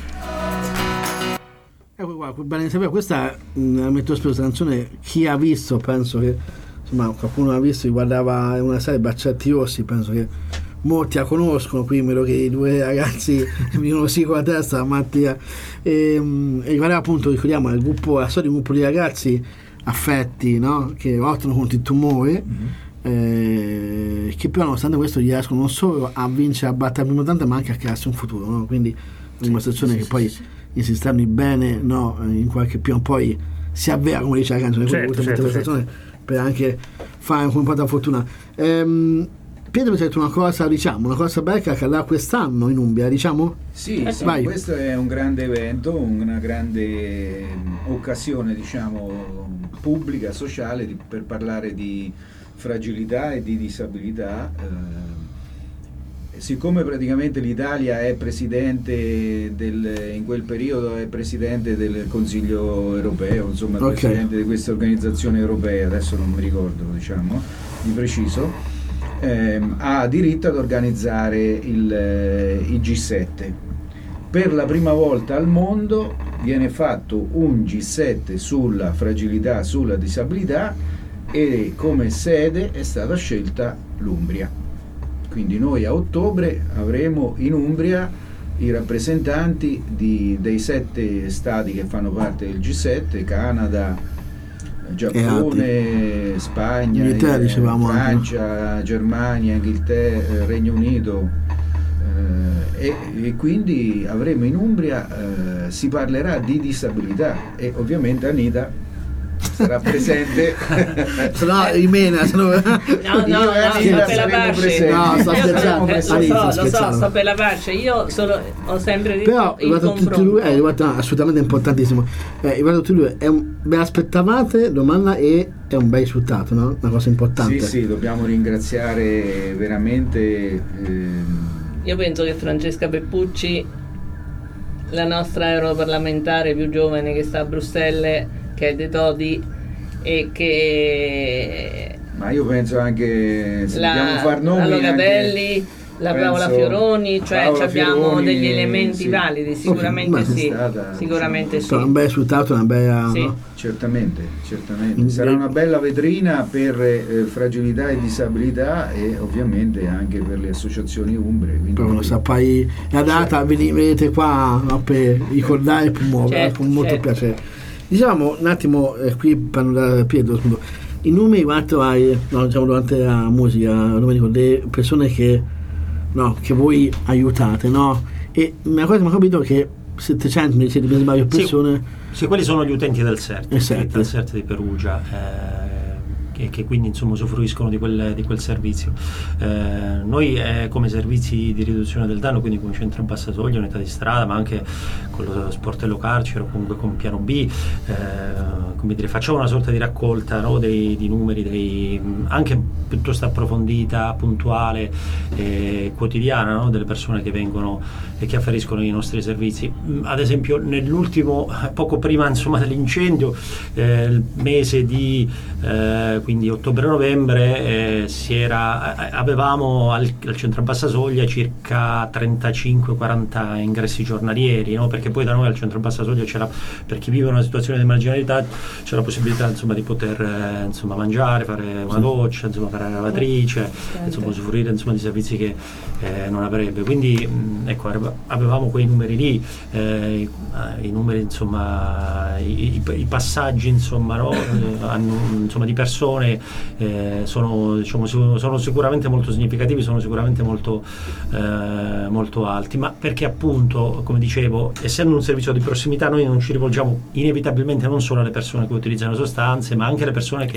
A: Ecco qua, bene sapere, questa metto spesso canzone, chi ha visto, penso che insomma qualcuno ha visto, riguardava una serie Baccetti Rossi, penso che molti la conoscono, qui vedo che i 2 ragazzi mi dicono sì con la testa, Mattia, e riguardava appunto, ricordiamo, la storia di un gruppo di ragazzi affetti, no? Che lottano contro il tumore, che però nonostante questo riescono non solo a vincere, a battere prima tanto, ma anche a crearsi un futuro, no? Quindi una dimostrazione che poi insistermi bene, no, in qualche più poi si avvera, come dice la canzone, certo. Per anche fare un po' di fortuna. Pietro mi ha detto una cosa bella che accadrà quest'anno in Umbria, diciamo?
D: Sì, questo è un grande evento, una grande occasione, diciamo, pubblica, sociale, per parlare di fragilità e di disabilità. Siccome praticamente l'Italia è presidente in quel periodo è presidente del Consiglio europeo, insomma, presidente di questa organizzazione europea, adesso non mi ricordo, diciamo, di preciso, ha diritto ad organizzare i G7. Per la prima volta al mondo viene fatto un G7 sulla fragilità, sulla disabilità, e come sede è stata scelta l'Umbria. Quindi noi a ottobre avremo in Umbria i rappresentanti dei 7 stati che fanno parte del G7, Canada, Giappone, Spagna, Francia, Germania, Inghilterra, Regno Unito, e quindi avremo in Umbria, si parlerà di disabilità, e ovviamente Anita sarà presente.
A: No, Imena,
E: sto per la pace. Io ho sempre detto,
A: però assolutamente importantissimo. Ve l'aspettavate domanda, e è un bel risultato, no? Una cosa importante.
D: Sì, dobbiamo ringraziare veramente.
E: Io penso che Francesca Peppucci, la nostra europarlamentare più giovane che sta a Bruxelles, che è De Todi, e che...
D: Ma io penso anche, se dobbiamo far nomi,
E: la Locatelli, la Paola Fioroni, cioè abbiamo degli elementi validi, sicuramente sicuramente sì.
A: Un bel risultato, una bella...
E: Sì.
A: No?
D: Certamente. Sarà una bella vetrina per fragilità e disabilità, e ovviamente anche per le associazioni umbre.
A: Però poi la data venite qua, no, per ricordare e promuovere, con molto piacere. Diciamo un attimo, qui per Pietro, i numeri quanto hai, durante la musica, Domenico, le persone che voi aiutate, no? E una cosa mi ha capito che 700 persone.
C: Sì, quelli sono gli utenti del CERT di Perugia. Che quindi insomma usufruiscono di quel servizio. Noi come servizi di riduzione del danno, quindi con centro a bassa soglia, unità di strada, ma anche con lo sportello carcere o comunque con piano B, come dire, facciamo una sorta di raccolta, no, di numeri, anche piuttosto approfondita, puntuale, quotidiana, no, delle persone che vengono e che afferiscono i nostri servizi. Ad esempio nell'ultimo, poco prima insomma dell'incendio, il mese di quindi ottobre-novembre, avevamo al centro a bassa soglia circa 35-40 ingressi giornalieri, no? Perché poi da noi al centro a bassa soglia c'era, per chi vive una situazione di marginalità, c'è la possibilità insomma di poter mangiare, fare una doccia, fare la lavatrice, usufruire insomma di servizi che non avrebbe. Quindi ecco, avevamo quei numeri lì, i numeri insomma, i passaggi insomma, no? Di persone sono sicuramente molto significativi, sono sicuramente molto alti, ma perché appunto, come dicevo, essendo un servizio di prossimità, noi non ci rivolgiamo inevitabilmente non solo alle persone che utilizzano sostanze, ma anche alle persone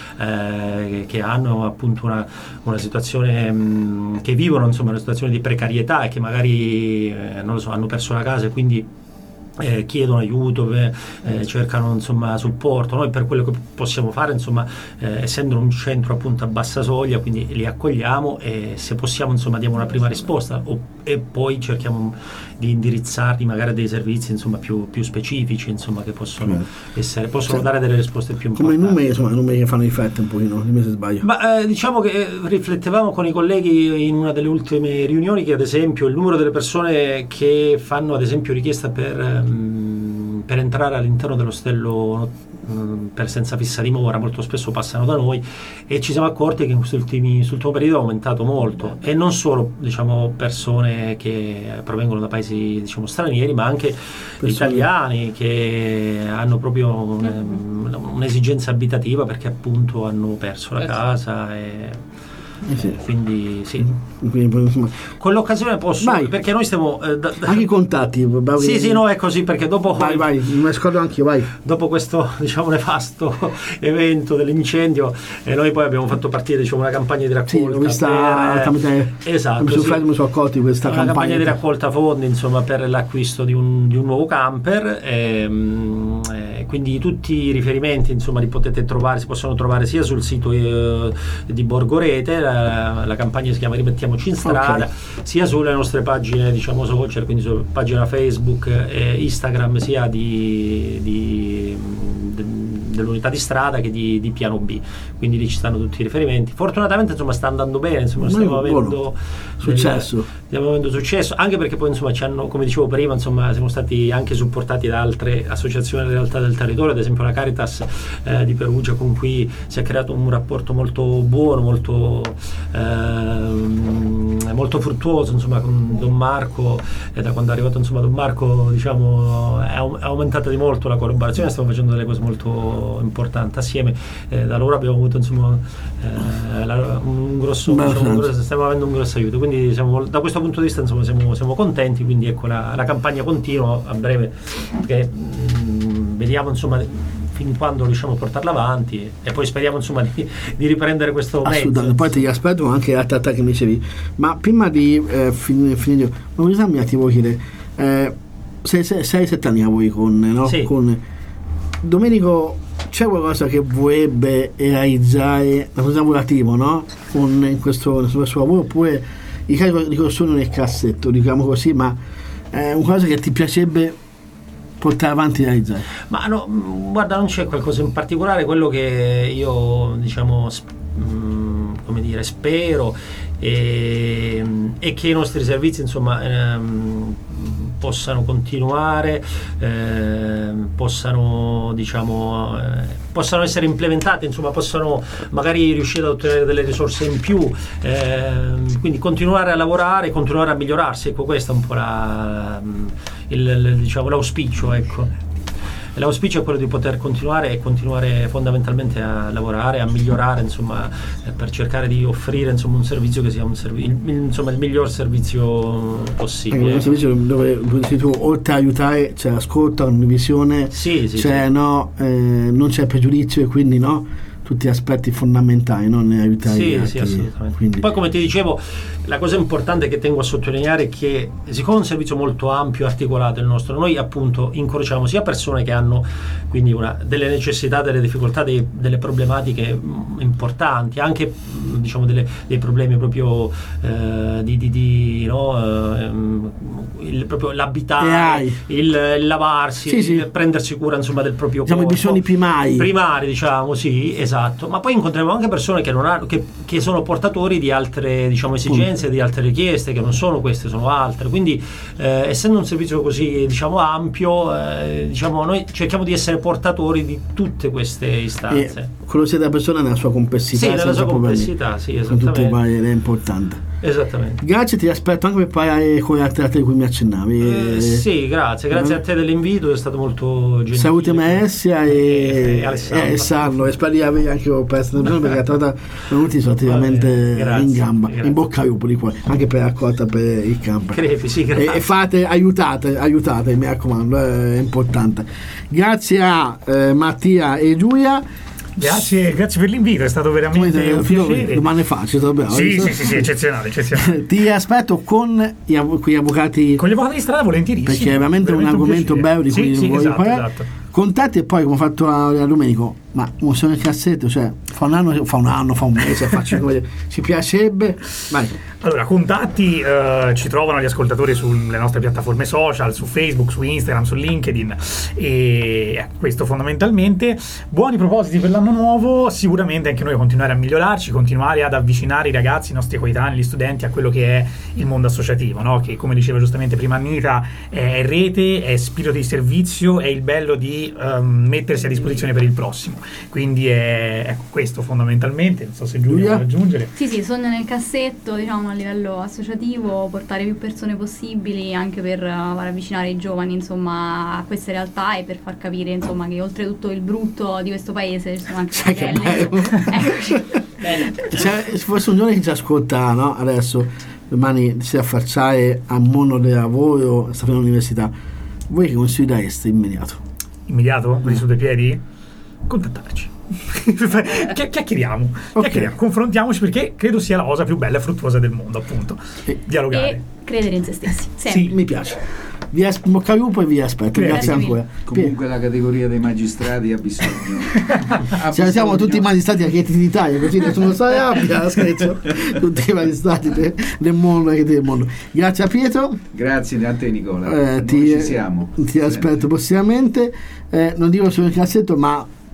C: che hanno appunto una situazione, che vivono insomma una situazione di precarietà e che magari hanno perso la casa e quindi chiedono aiuto, cercano insomma supporto. Noi per quello che possiamo fare, insomma, essendo un centro appunto a bassa soglia, quindi li accogliamo e se possiamo insomma diamo una prima risposta e poi cerchiamo di indirizzarli magari a dei servizi insomma più specifici, insomma, che possono dare delle risposte più importanti.
A: Come i numeri che fanno riflettere un pochino, dimmi se sbaglio.
C: Ma diciamo che riflettevamo con i colleghi in una delle ultime riunioni che ad esempio il numero delle persone che fanno ad esempio richiesta per entrare all'interno dell'ostello per senza fissa dimora molto spesso passano da noi, e ci siamo accorti che in quest'ultimo periodo è aumentato molto, e non solo persone che provengono da paesi stranieri, ma anche italiani che hanno proprio un'esigenza abitativa perché appunto hanno perso la casa quindi sì. Con l'occasione posso, perché noi stiamo
A: anche i contatti
C: no, è così, perché dopo
A: vai, mi scordo anche io, vai.
C: Dopo questo nefasto evento dell'incendio, noi poi abbiamo fatto partire una campagna di raccolta campagna di raccolta fondi insomma per l'acquisto di un nuovo camper, quindi tutti i riferimenti insomma si possono trovare sia sul sito di Borgorete, la campagna si chiama Rimettiamoci in strada, sia sulle nostre pagine social, quindi sulla pagina Facebook e Instagram sia del dell'unità di strada che di piano B, quindi lì ci stanno tutti i riferimenti. Fortunatamente insomma sta andando bene, insomma stiamo avendo successo, anche perché poi insomma ci hanno, come dicevo prima, insomma siamo stati anche supportati da altre associazioni di realtà del territorio, ad esempio la Caritas di Perugia, con cui si è creato un rapporto molto buono, molto fruttuoso, insomma, con Don Marco. Da quando è arrivato insomma Don Marco, diciamo, è aumentata di molto la collaborazione, stiamo facendo delle cose molto importanti assieme. Da loro abbiamo avuto insomma stiamo avendo un grosso aiuto, quindi da questo punto di vista insomma siamo contenti, quindi ecco la campagna continua a breve, perché vediamo insomma fin quando riusciamo a portarla avanti, e poi speriamo insomma di riprendere questo mezzo.
A: Poi ti aspetto anche a Tata che mi dicevi, ma prima di finire una cosa mia ti voglio chiedere, 6-7 anni a voi con Domenico, c'è qualcosa che vorrebbe realizzare da cosa lavorativo, no? In questo suo lavoro, oppure i casi di sono nel cassetto, diciamo così, ma è una cosa che ti piacerebbe portare avanti e realizzare?
C: Ma no, guarda, non c'è qualcosa in particolare. Quello che io diciamo come dire spero è che i nostri servizi insomma possano continuare, possano essere implementati, insomma possano magari riuscire ad ottenere delle risorse in più, quindi continuare a lavorare, continuare a migliorarsi. Ecco, questo è un po' l'auspicio, ecco. L'auspicio è quello di poter continuare fondamentalmente a lavorare, a migliorare, insomma, per cercare di offrire insomma un servizio che sia il miglior servizio possibile.
A: Un servizio dove tu oltre a aiutare c'è ascolto, condivisione, non c'è pregiudizio, e quindi tutti aspetti fondamentali, ne aiutare gli altri.
C: Sì, assolutamente. Quindi. Poi, come ti dicevo, la cosa importante che tengo a sottolineare è che, siccome è un servizio molto ampio e articolato il nostro, noi appunto incrociamo sia persone che hanno quindi delle necessità, delle difficoltà, delle problematiche importanti, anche diciamo dei problemi proprio proprio l'abitare, il lavarsi, il prendersi cura insomma del proprio corpo,
A: i bisogni primari,
C: diciamo, sì, esatto. Ma poi incontriamo anche persone che sono portatori di altre, diciamo, esigenze, di altre richieste, che non sono queste, sono altre. Quindi essendo un servizio così, diciamo, ampio, diciamo, noi cerchiamo di essere portatori di tutte queste istanze.
A: Conoscere la persona nella sua complessità.
C: Sì, nella sua complessità, sì, esattamente.
A: Con tutte le varie, è importante.
C: Esattamente.
A: Grazie, ti aspetto anche per parlare con le altre di cui mi accennavi.
C: Sì, grazie a te dell'invito, è stato molto gentile.
A: Saluti Alessia e Alessandro, e spero di avere anche presto, perché sono venuti attivamente in gamba. Grazie. In bocca al lupo di qua, anche per la raccolta per il campo.
C: Sì, grazie.
A: E fate, aiutate, mi raccomando, è importante. Grazie a Mattia e Giulia.
B: Grazie per l'invito, è stato veramente un piacere.
A: Domande facili,
B: sì, eccezionale.
A: Ti aspetto con gli avvocati.
B: Con gli avvocati di strada, volentierissimo.
A: Perché è veramente un argomento bello di cui voglio parlare.
B: Esatto.
A: Contatti, e poi come ho fatto a Domenico, ma sono nel cassetto, cioè fa un mese, ci piacerebbe. Vai.
B: Allora, contatti, ci trovano gli ascoltatori sulle nostre piattaforme social, su Facebook, su Instagram, su LinkedIn, e questo fondamentalmente. Buoni propositi per l'anno nuovo, sicuramente anche noi continuare a migliorarci, continuare ad avvicinare i ragazzi, i nostri coetanei, gli studenti a quello che è il mondo associativo, no? Che, come diceva giustamente prima Anita, è rete, è spirito di servizio, è il bello di mettersi a disposizione per il prossimo. Quindi è questo fondamentalmente. Non so se Giulia vuole aggiungere.
F: Sì, sogno nel cassetto, diciamo, a livello associativo, portare più persone possibili, anche per far avvicinare i giovani insomma a queste realtà, e per far capire insomma che oltre tutto il brutto di questo paese ci sono anche le
A: eccoci. Se fosse un giovane che ci ascolta, no? Adesso domani si affacciare al mondo del lavoro, sta facendo l'università, voi che consigli dareste immediato?
B: Così su due piedi? Contattarci. Chiacchieriamo, confrontiamoci, perché credo sia la cosa più bella e fruttuosa del mondo, appunto. Dialogare
F: e credere in se stessi.
A: Sì, mi piace. Vi bocca al lupo e vi aspetto. Grazie ancora.
D: Comunque la categoria dei magistrati ha bisogno.
A: Siamo tutti i magistrati d'Italia, così nessuno si arrabbia, scherzo. Tutti i magistrati del mondo. Grazie a Pietro.
D: Grazie a te, Nicola. Ci siamo.
A: Ti aspetto prossimamente. Non dico solo il cassetto, ma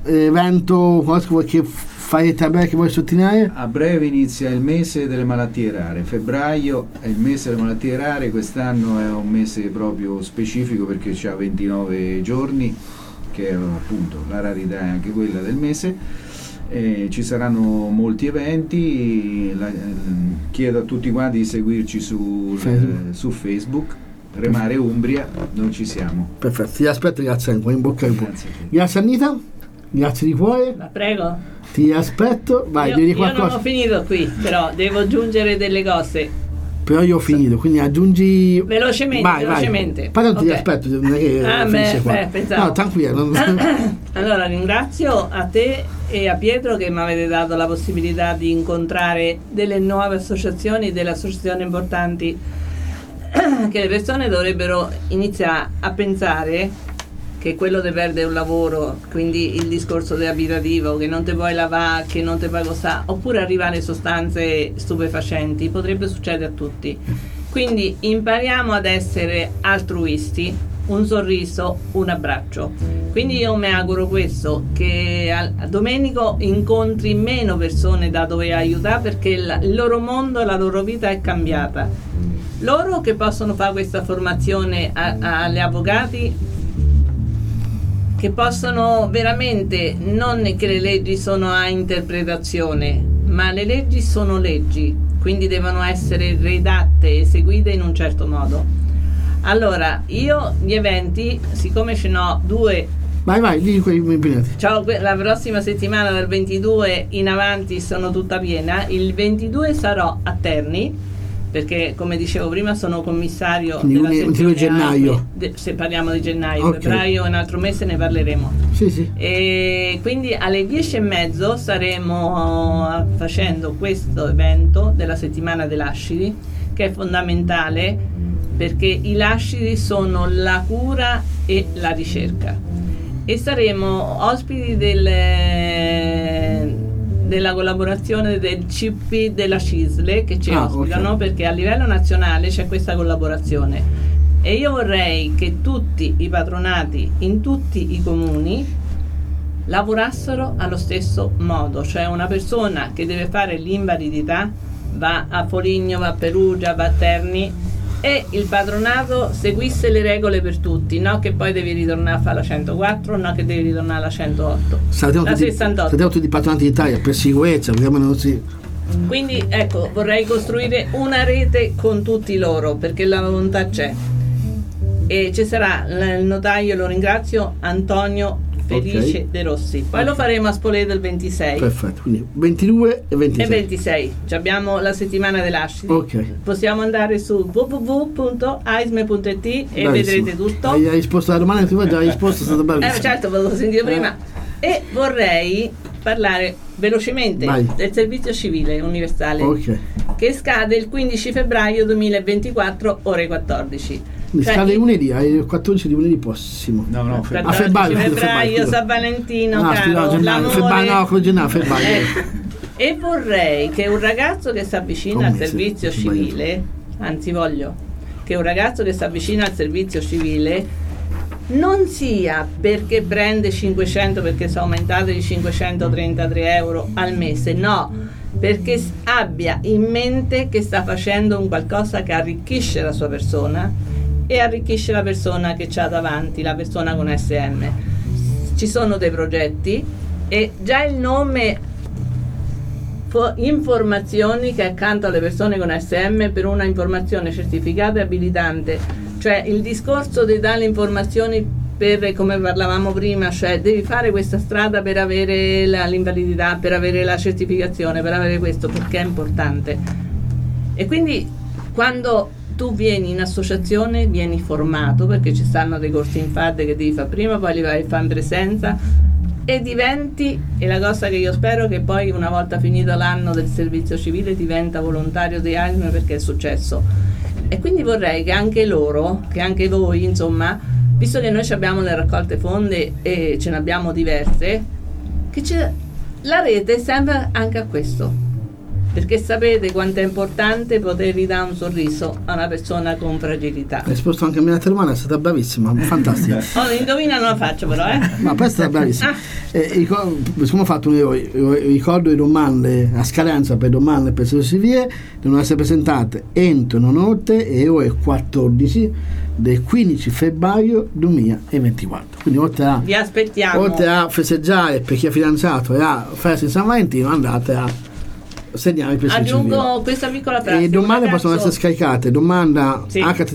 A: evento, qualcosa che farete a breve che vuoi sottolineare?
D: A breve inizia il mese delle malattie rare. Febbraio è il mese delle malattie rare, quest'anno è un mese proprio specifico perché c'ha 29 giorni, che è appunto la rarità è anche quella del mese. Ci saranno molti eventi, chiedo a tutti quanti di seguirci su Facebook. Remare Umbria, noi ci siamo.
A: Perfetto, ti aspetto, grazie ancora, in bocca al lupo. Grazie Anita, grazie di cuore.
E: La prego.
A: Ti aspetto, vai, devi dire qualcosa.
E: Io non ho finito qui, però devo aggiungere delle cose.
A: Però io ho finito, quindi aggiungi
E: velocemente.
A: Poi non ti aspetto, non è che
E: pensavo.
A: No, tranquillo.
E: Allora, ringrazio a te e a Pietro che mi avete dato la possibilità di incontrare delle nuove associazioni, delle associazioni importanti che le persone dovrebbero iniziare a pensare che quello di perdere un lavoro, quindi il discorso dell'abitativo, che non ti puoi lavare, che non ti puoi costare, oppure arrivare alle sostanze stupefacenti, potrebbe succedere a tutti. Quindi impariamo ad essere altruisti, un sorriso, un abbraccio. Quindi io mi auguro questo, che a Domenico incontri meno persone da dove aiutare, perché il loro mondo, la loro vita è cambiata. Loro che possono fare questa formazione agli avvocati, che possono veramente, non che le leggi sono a interpretazione, ma le leggi sono leggi, quindi devono essere redatte, eseguite in un certo modo. Allora, io gli eventi, siccome ce n'ho 2,
A: vai, di quei impegnati.
E: La prossima settimana dal 22 in avanti sono tutta piena. Il 22 sarò a Terni, perché come dicevo prima sono commissario della sezione
A: gennaio.
E: Se parliamo di gennaio, okay. Febbraio è un altro mese, ne parleremo.
A: Sì.
E: E quindi alle 10:30 staremo facendo questo evento della settimana dei lasciti, che è fondamentale perché i lasciti sono la cura e la ricerca, e saremo ospiti della collaborazione del CP della CISLE che ci ospitano, okay. Perché a livello nazionale c'è questa collaborazione e io vorrei che tutti i patronati in tutti i comuni lavorassero allo stesso modo, cioè una persona che deve fare l'invalidità va a Foligno, va a Perugia, va a Terni, e il patronato seguisse le regole per tutti, no che poi devi ritornare a fare la 104, no che devi ritornare alla 108, la 68.
A: Saltiamo tutti i patronati d'Italia per sicurezza,
E: quindi ecco, vorrei costruire una rete con tutti loro, perché la volontà c'è, e ci sarà il notaio, lo ringrazio, Antonio Felice De Rossi. Poi lo faremo a Spoleto il 26.
A: Perfetto, quindi 22 e 26.
E: E 26. Abbiamo la settimana dei lasciti.
A: Okay.
E: Possiamo andare su www.aisme.it e vedrete tutto.
A: Hai risposto alla domanda, tu hai già risposto, è stato bello.
E: Certo, volevo sentire prima. E vorrei parlare velocemente del servizio civile universale, che scade il 15 febbraio 2024 ore 14.
A: Scade lunedì, il 14 di lunedì prossimo.
D: No,
E: febbraio, San Valentino, caro,
A: febbraio.
E: E vorrei che un ragazzo che si avvicina al servizio civile, anzi voglio che un ragazzo che si avvicina al servizio civile non sia perché prende 500, perché sono aumentate di 533 euro al mese, no, perché abbia in mente che sta facendo un qualcosa che arricchisce la sua persona e arricchisce la persona che c'ha davanti, la persona con SM. Ci sono dei progetti e già il nome informazioni, che accanto alle persone con SM per una informazione certificata e abilitante, cioè il discorso di dare le informazioni per, come parlavamo prima, cioè devi fare questa strada per avere l'invalidità, per avere la certificazione, per avere questo, perché è importante. E quindi quando tu vieni in associazione vieni formato, perché ci stanno dei corsi in FAD che devi fare prima, poi li vai a fare in presenza e diventi, e la cosa che io spero che poi una volta finito l'anno del servizio civile diventa volontario di AISME, perché è successo. E quindi vorrei che anche loro, che anche voi, insomma, visto che noi abbiamo le raccolte fondi e ce ne abbiamo diverse, che la rete serve anche a questo. perché sapete quanto è importante poter ridare un sorriso a una persona con fragilità.
A: Hai esposto anche a mia Termana, è stata bravissima, fantastica.
E: L'indovina non la faccio però,
A: ma poi è stata bravissima. Siccome ho fatto un ricordo di domande a scadenza per domande per sosivie devono essere presentate entro notte e ore 14 del 15 febbraio 2024. Quindi
E: vi aspettiamo.
A: Oltre a festeggiare per chi è fidanzato e a festa di San Valentino, andate a segnare per
E: aggiungo questa piccola frase.
A: E domande possono essere scaricate. Domanda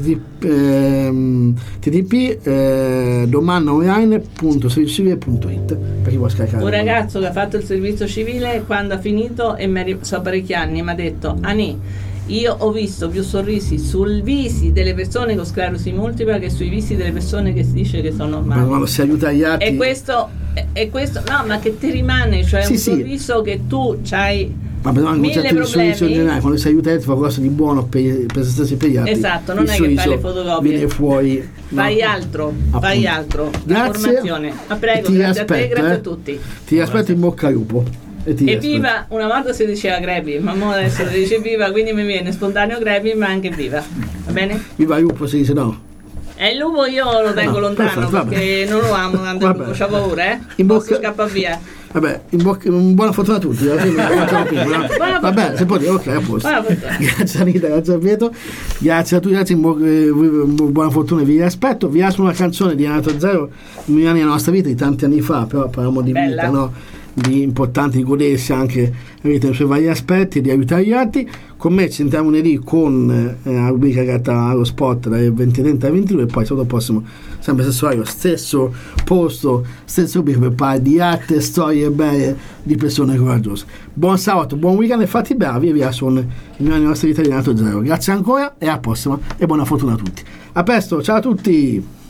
A: http domanda online.serviziocivile.it per chi vuole scaricare.
E: Un ragazzo che ha fatto il servizio civile, quando ha finito e so parecchi anni, mi ha detto: Ani, io ho visto più sorrisi sui visi delle persone con sclerosi multipla che sui visi delle persone che si dice che sono normali.
A: Ma quando si aiuta gli altri.
E: E questo no, ma che ti rimane, cioè un sorriso che tu c'hai.
A: Ma per un concetto di sorriso in generale, quando sei aiutato fa qualcosa di buono per se stessi e per gli altri.
E: Esatto, non è che fai le fotocopie.
A: Viene fuori.
E: Fai altro.
A: Grazie.
E: Prego, grazie a te, grazie a tutti.
A: Ti aspetto in bocca al lupo.
E: E viva, una volta si diceva Grepi, ma adesso si dice viva, quindi mi viene spontaneo Grepi, ma anche viva. Va bene?
A: Viva il lupo si dice no.
E: E il lupo io lo tengo lontano, perché non lo amo tanto il lupo, c'ho paura, Posso scappare via.
A: Vabbè, buona fortuna a tutti. Vabbè, se può dire, ok, a posto. Grazie Anita, grazie a Pietro, grazie a tutti, grazie, buona fortuna e vi aspetto. Vi lascio una canzone di Renato Zero, negli anni della nostra vita, di tanti anni fa, però parliamo di vita, no? Di importante di godersi anche la vita nei suoi vari aspetti, di aiutare gli altri. Con me ci sentiamo lunedì con la rubrica legata allo sport dalle 20:30 alle 22 e poi sabato prossimo sempre stesso orario, stesso posto, stesso rubrica per parlare di arte, storie belle di persone coraggiose. Buon sabato, buon weekend e fatti bravi e via con i miei nostri vita di Renato Zero. Grazie ancora e alla prossima e buona fortuna a tutti. A presto, ciao a tutti.